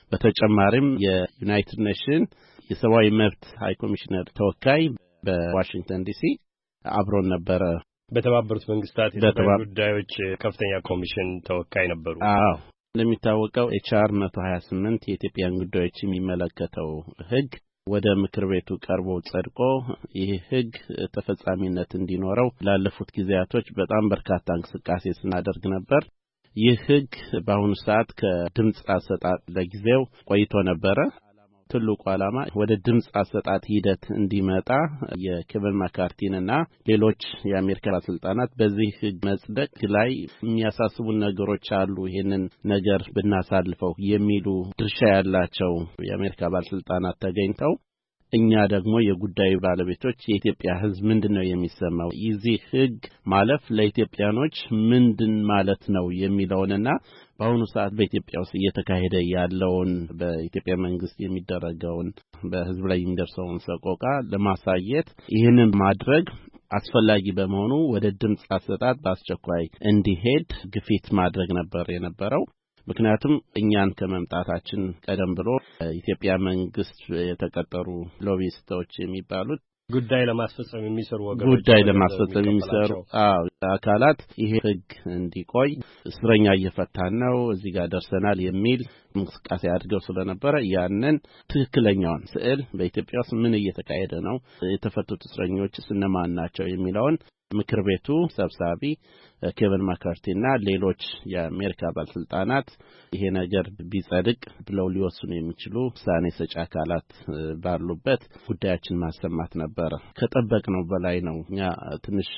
በተጨማሪም የዩናይትድ ኔሽን የሰብአዊ መብት ሃይ ኮሚሽነር ተወካይ በዋሽንግተን ዲሲ አብሮን ነበረ። በተባበሩት መንግስታት የሰብአዊ ጉዳዮች ከፍተኛ ኮሚሽን ተወካይ ነበሩ። አዎ እንደሚታወቀው ኤች አር መቶ ሀያ ስምንት የኢትዮጵያን ጉዳዮች የሚመለከተው ህግ ወደ ምክር ቤቱ ቀርቦ ጸድቆ ይህ ህግ ተፈጻሚነት እንዲኖረው ላለፉት ጊዜያቶች በጣም በርካታ እንቅስቃሴ ስናደርግ ነበር። ይህ ህግ በአሁኑ ሰዓት ከድምጽ አሰጣጥ ለጊዜው ቆይቶ ነበረ። ትልቁ ዓላማ ወደ ድምጽ አሰጣጥ ሂደት እንዲመጣ የኬቪን ማካርቲንና ሌሎች የአሜሪካ ባለስልጣናት በዚህ ህግ መጽደቅ ላይ የሚያሳስቡን ነገሮች አሉ፣ ይሄንን ነገር ብናሳልፈው የሚሉ ድርሻ ያላቸው የአሜሪካ ባለስልጣናት ተገኝተው እኛ ደግሞ የጉዳዩ ባለቤቶች የኢትዮጵያ ህዝብ ምንድነው የሚሰማው የዚህ ህግ ማለፍ ለኢትዮጵያኖች ምንድን ማለት ነው የሚለውንና በአሁኑ ሰዓት በኢትዮጵያ ውስጥ እየተካሄደ ያለውን በኢትዮጵያ መንግስት የሚደረገውን በህዝብ ላይ የሚደርሰውን ሰቆቃ ለማሳየት ይህንን ማድረግ አስፈላጊ በመሆኑ ወደ ድምጽ አሰጣጥ በአስቸኳይ እንዲሄድ ግፊት ማድረግ ነበር የነበረው። ምክንያቱም እኛን ከመምጣታችን ቀደም ብሎ ኢትዮጵያ መንግስት የተቀጠሩ ሎቢስቶች የሚባሉት ጉዳይ ለማስፈጸም የሚሰሩ ወገኖች ጉዳይ ለማስፈጸም የሚሰሩ አዎ አካላት ይሄ ህግ እንዲቆይ እስረኛ እየፈታን ነው እዚህ ጋር ደርሰናል የሚል እንቅስቃሴ አድርገው ስለነበረ ያንን ትክክለኛውን ስዕል በኢትዮጵያ ውስጥ ምን እየተካሄደ ነው፣ የተፈቱት እስረኞችስ እነማን ናቸው የሚለውን ምክር ቤቱ ሰብሳቢ ኬቪን ማካርቲና ሌሎች የአሜሪካ ባለስልጣናት ይሄ ነገር ቢጸድቅ ብለው ሊወስኑ የሚችሉ ውሳኔ ሰጪ አካላት ባሉበት ጉዳያችን ማሰማት ነበር። ከጠበቅነው በላይ ነው። እኛ ትንሽ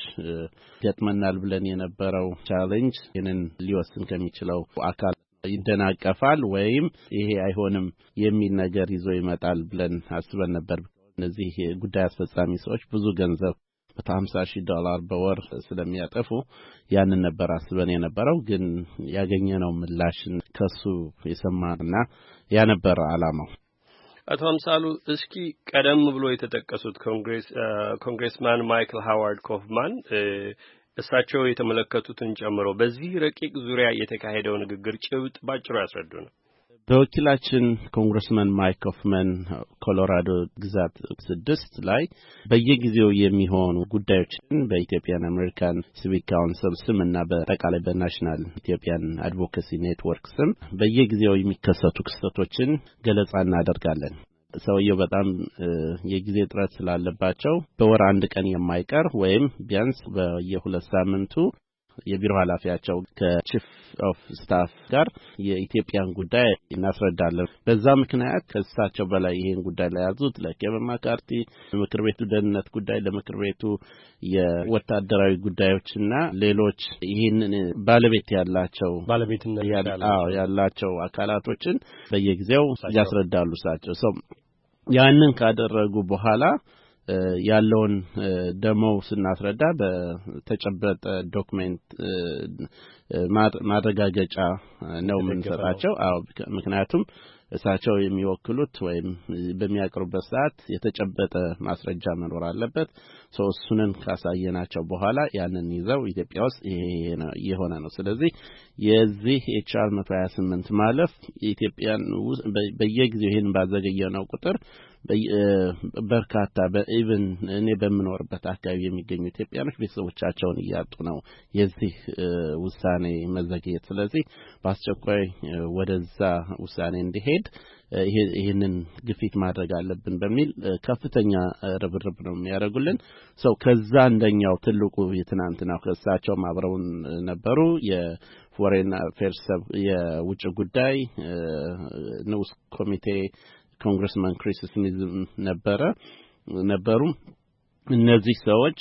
ገጥመናል ብለን የነበረው ቻሌንጅ ይሄንን ሊወስን ከሚችለው አካል ይደናቀፋል ወይም ይሄ አይሆንም የሚል ነገር ይዞ ይመጣል ብለን አስበን ነበር። እነዚህ ጉዳይ አስፈጻሚ ሰዎች ብዙ ገንዘብ በሀምሳ ሺህ ዶላር በወር ስለሚያጠፉ ያንን ነበር አስበን የነበረው። ግን ያገኘነው ምላሽን ከሱ የሰማና ያ ነበር ዓላማው። አቶ አምሳሉ እስኪ ቀደም ብሎ የተጠቀሱት ኮንግሬስ ኮንግሬስማን ማይክል ሃዋርድ ኮፍማን እሳቸው የተመለከቱትን ጨምሮ በዚህ ረቂቅ ዙሪያ የተካሄደው ንግግር ጭብጥ ባጭሩ ያስረዱ ነው። በወኪላችን ኮንግረስማን ማይክ ኮፍማን ኮሎራዶ ግዛት ስድስት ላይ በየጊዜው የሚሆኑ ጉዳዮችን በኢትዮጵያን አሜሪካን ሲቪክ ካውንስል ስም እና በጠቃላይ በናሽናል ኢትዮጵያን አድቮኬሲ ኔትወርክ ስም በየጊዜው የሚከሰቱ ክስተቶችን ገለጻ እናደርጋለን። ሰውየው በጣም የጊዜ ጥረት ስላለባቸው በወር አንድ ቀን የማይቀር ወይም ቢያንስ በየሁለት ሳምንቱ የቢሮ ኃላፊያቸው ከቺፍ ኦፍ ስታፍ ጋር የኢትዮጵያን ጉዳይ እናስረዳለን። በዛ ምክንያት ከእሳቸው በላይ ይሄን ጉዳይ ላይ ያዙት ለኬቪን ማካርቲ ለምክር ቤቱ ደህንነት ጉዳይ ለምክር ቤቱ የወታደራዊ ጉዳዮችና ሌሎች ይሄንን ባለቤት ያላቸው ባለቤትነት ያላቸው ያላቸው አካላቶችን በየጊዜው ያስረዳሉ። እሳቸው ሰው ያንን ካደረጉ በኋላ ያለውን ደሞ ስናስረዳ በተጨበጠ ዶክመንት ማረጋገጫ ነው የምንሰጣቸው። አዎ ምክንያቱም እሳቸው የሚወክሉት ወይም በሚያቀርቡበት ሰዓት የተጨበጠ ማስረጃ መኖር አለበት። ሶ እሱንን ካሳየናቸው በኋላ ያንን ይዘው ኢትዮጵያ ውስጥ ይሄ የሆነ ነው። ስለዚህ የዚህ ኤችአር one twenty-eight ማለፍ ኢትዮጵያን በየጊዜው ይሄን ባዘገየነው ቁጥር በርካታ በኢቭን እኔ በመኖርበት አካባቢ የሚገኙ ኢትዮጵያኖች ቤተሰቦቻቸውን እያጡ ነው የዚህ ውሳኔ መዘግየት። ስለዚህ በአስቸኳይ ወደዛ ውሳኔ እንዲሄድ ይሄንን ግፊት ማድረግ አለብን በሚል ከፍተኛ ርብርብ ነው የሚያደርጉልን። ሰው ከዛ አንደኛው ትልቁ የትናንትናው ከሳቸው ማብረውን ነበሩ የፎሬን አፌርስ የውጭ ጉዳይ ንዑስ ኮሚቴ ኮንግረስማን ክሪስ ስሚዝ ነበረ ነበሩ። እነዚህ ሰዎች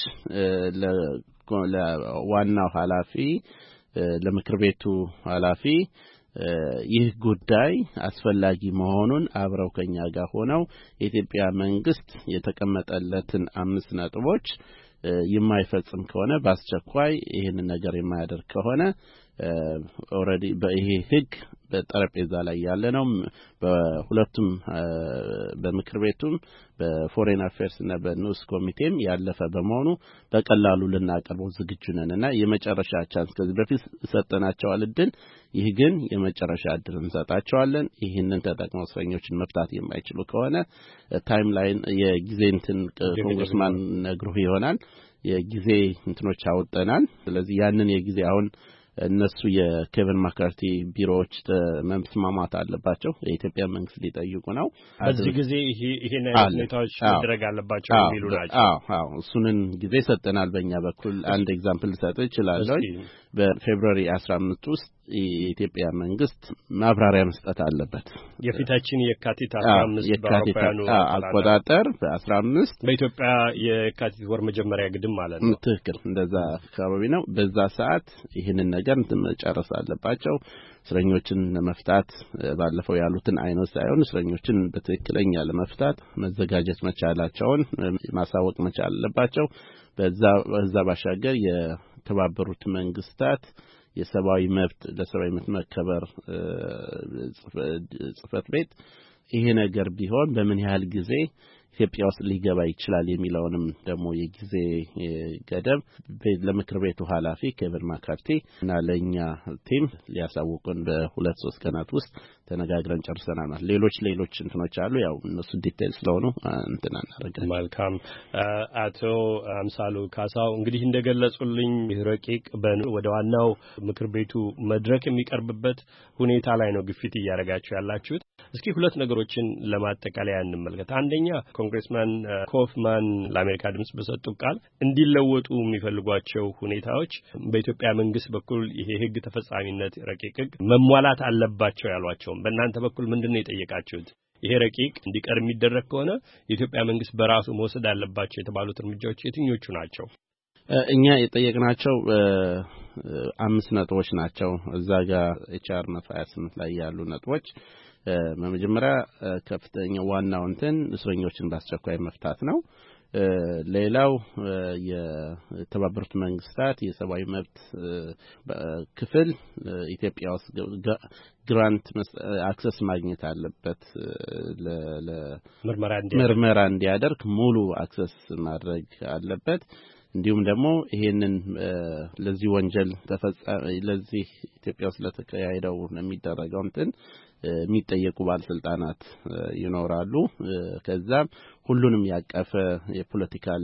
ለዋናው ኃላፊ ለምክር ቤቱ ኃላፊ ይህ ጉዳይ አስፈላጊ መሆኑን አብረው ከኛ ጋር ሆነው የኢትዮጵያ መንግስት የተቀመጠለትን አምስት ነጥቦች የማይፈጽም ከሆነ በአስቸኳይ ይሄንን ነገር የማያደርግ ከሆነ ኦሬዲ በይሄ ህግ በጠረጴዛ ላይ ያለ ነው። በሁለቱም በምክር ቤቱም በፎሬን አፌርስ እና በኒውስ ኮሚቴም ያለፈ በመሆኑ በቀላሉ ልናቀርበው ዝግጁ ነንና የመጨረሻ ቻንስ ከዚህ በፊት ሰጠናቸዋል እድል። ይህ ግን የመጨረሻ እድል እንሰጣቸዋለን። ይህንን ተጠቅመው እስረኞችን መፍታት የማይችሉ ከሆነ ታይም ላይን የጊዜ እንትን ኮንግረስማን ነግሩ ይሆናል። የጊዜ እንትኖች አውጠናል። ስለዚህ ያንን የጊዜ አሁን እነሱ የኬቨን ማካርቲ ቢሮዎች መስማማት አለባቸው። የኢትዮጵያ መንግስት ሊጠይቁ ነው። በዚህ ጊዜ ይሄ ይሄን ሁኔታዎች መደረግ አለባቸው የሚሉ ናቸው። አዎ አዎ እሱንን ጊዜ ሰጠናል። በእኛ በኩል አንድ ኤግዛምፕል ልሰጥ እችላለሁ። በፌብሩዋሪ አስራ አምስት ውስጥ የኢትዮጵያ መንግስት ማብራሪያ መስጠት አለበት። የፊታችን የካቲት አስራ አምስት በአውሮፓውያኑ አቆጣጠር በአስራ አምስት በኢትዮጵያ የካቲት ወር መጀመሪያ ግድም ማለት ነው። ትክክል እንደዛ አካባቢ ነው። በዛ ሰዓት ይህንን ነገር መጨረስ አለባቸው። እስረኞችን ለመፍታት ባለፈው ያሉትን አይነት ሳይሆን እስረኞችን በትክክለኛ ለመፍታት መዘጋጀት መቻላቸውን ማሳወቅ መቻል አለባቸው። በዛ በዛ ባሻገር የተባበሩት መንግስታት የሰብአዊ መብት ለሰብአዊ መብት መከበር ጽፈት ቤት ይሄ ነገር ቢሆን በምን ያህል ጊዜ ኢትዮጵያ ውስጥ ሊገባ ይችላል የሚለውንም ደግሞ የጊዜ ገደብ ለምክር ቤቱ ኃላፊ ኬቨን ማካርቲ እና ለኛ ቲም ሊያሳውቁን በሁለት ሶስት ቀናት ውስጥ ተነጋግረን ጨርሰናል። ሌሎች ሌሎች እንትኖች አሉ። ያው እነሱ ዲቴል ስለሆኑ እንትና እናደርጋለን። መልካም አቶ አምሳሉ ካሳው እንግዲህ እንደገለጹልኝ ረቂቅ ወደ ዋናው ምክር ቤቱ መድረክ የሚቀርብበት ሁኔታ ላይ ነው ግፊት እያደረጋችሁ ያላችሁት። እስኪ ሁለት ነገሮችን ለማጠቃለያ እንመልከት። አንደኛ ኮንግሬስማን ኮፍማን ለአሜሪካ ድምጽ በሰጡት ቃል እንዲለወጡ የሚፈልጓቸው ሁኔታዎች በኢትዮጵያ መንግስት በኩል ይሄ ህግ ተፈጻሚነት ረቂቅ ህግ መሟላት አለባቸው ያሏቸው በእናንተ በኩል ምንድነው የጠየቃችሁት? ይሄ ረቂቅ እንዲቀር የሚደረግ ከሆነ የኢትዮጵያ መንግስት በራሱ መውሰድ አለባቸው የተባሉት እርምጃዎች የትኞቹ ናቸው? እኛ የጠየቅናቸው አምስት ነጥቦች ናቸው። እዛ ጋር ኤችአር one twenty-eight ላይ ያሉ ነጥቦች በመጀመሪያ ከፍተኛ ዋናው እንትን እስረኞችን በአስቸኳይ መፍታት ነው። ሌላው የተባበሩት መንግስታት የሰብአዊ መብት ክፍል ኢትዮጵያ ውስጥ ግራንት አክሰስ ማግኘት አለበት ለምርመራ እንዲያደርግ ሙሉ አክሰስ ማድረግ አለበት። እንዲሁም ደግሞ ይሄንን ለዚህ ወንጀል ተፈጻሚ ለዚህ ኢትዮጵያ ውስጥ ለተካሄደው የሚደረገው እንትን የሚጠየቁ ባለስልጣናት ይኖራሉ። ከዛም ሁሉንም ያቀፈ የፖለቲካል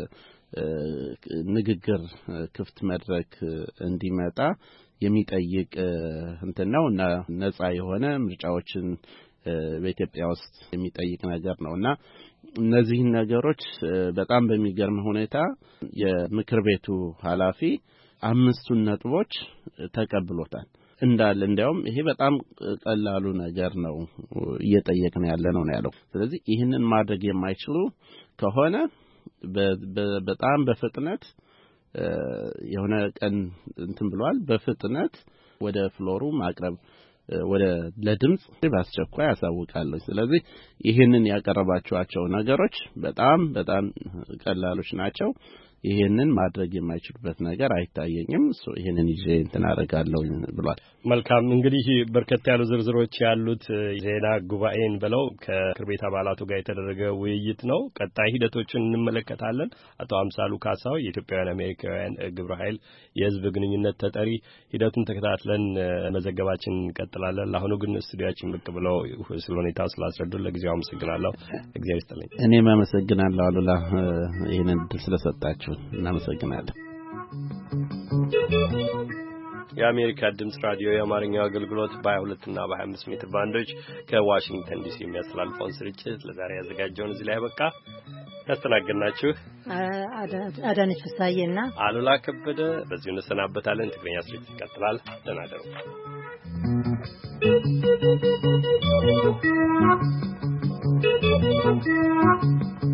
ንግግር ክፍት መድረክ እንዲመጣ የሚጠይቅ እንትን ነው እና ነፃ የሆነ ምርጫዎችን በኢትዮጵያ ውስጥ የሚጠይቅ ነገር ነውና እነዚህ ነገሮች በጣም በሚገርም ሁኔታ የምክር ቤቱ ኃላፊ አምስቱን ነጥቦች ተቀብሎታል እንዳለ። እንዲያውም ይሄ በጣም ቀላሉ ነገር ነው እየጠየቅን ያለ ነው ነው ያለው። ስለዚህ ይህንን ማድረግ የማይችሉ ከሆነ በጣም በፍጥነት የሆነ ቀን እንትን ብሏል በፍጥነት ወደ ፍሎሩ ማቅረብ ወደ ለድምጽ በአስቸኳይ ያሳውቃለሁ። ስለዚህ ይሄንን ያቀረባቸዋቸው ነገሮች በጣም በጣም ቀላሎች ናቸው። ይሄንን ማድረግ የማይችሉበት ነገር አይታየኝም። ሶ ይሄንን ይዤ እንትን አደርጋለሁ ብሏል። መልካም እንግዲህ በርከት ያሉ ዝርዝሮች ያሉት ዜና ጉባኤን ብለው ከምክር ቤት አባላቱ ጋር የተደረገ ውይይት ነው። ቀጣይ ሂደቶችን እንመለከታለን። አቶ አምሳሉ ካሳው የኢትዮጵያውያን አሜሪካውያን ግብረ ኃይል የህዝብ ግንኙነት ተጠሪ ሂደቱን ተከታትለን መዘገባችን እንቀጥላለን። ለአሁኑ ግን ስቱዲዮአችን ብቅ ብለው ስለ ሁኔታው ስላስረዱን ለጊዜው አመሰግናለሁ። እግዚአብሔር ይስጥልኝ። እኔም አመሰግናለሁ አሉላ ይሄንን ድል ስለሰጣችሁ እናመሰግናለን። የአሜሪካ ድምጽ ራዲዮ የአማርኛው አገልግሎት በ22 እና በ25 ሜትር ባንዶች ከዋሽንግተን ዲሲ የሚያስተላልፈውን ስርጭት ለዛሬ ያዘጋጀውን እዚህ ላይ በቃ ያስተናገድናችሁ አዳነች ፍሳዬና አሉላ ከበደ በዚሁ እንሰናበታለን። ትግርኛ ስርጭት ይቀጥላል። ደህና ደሩ። Thank you.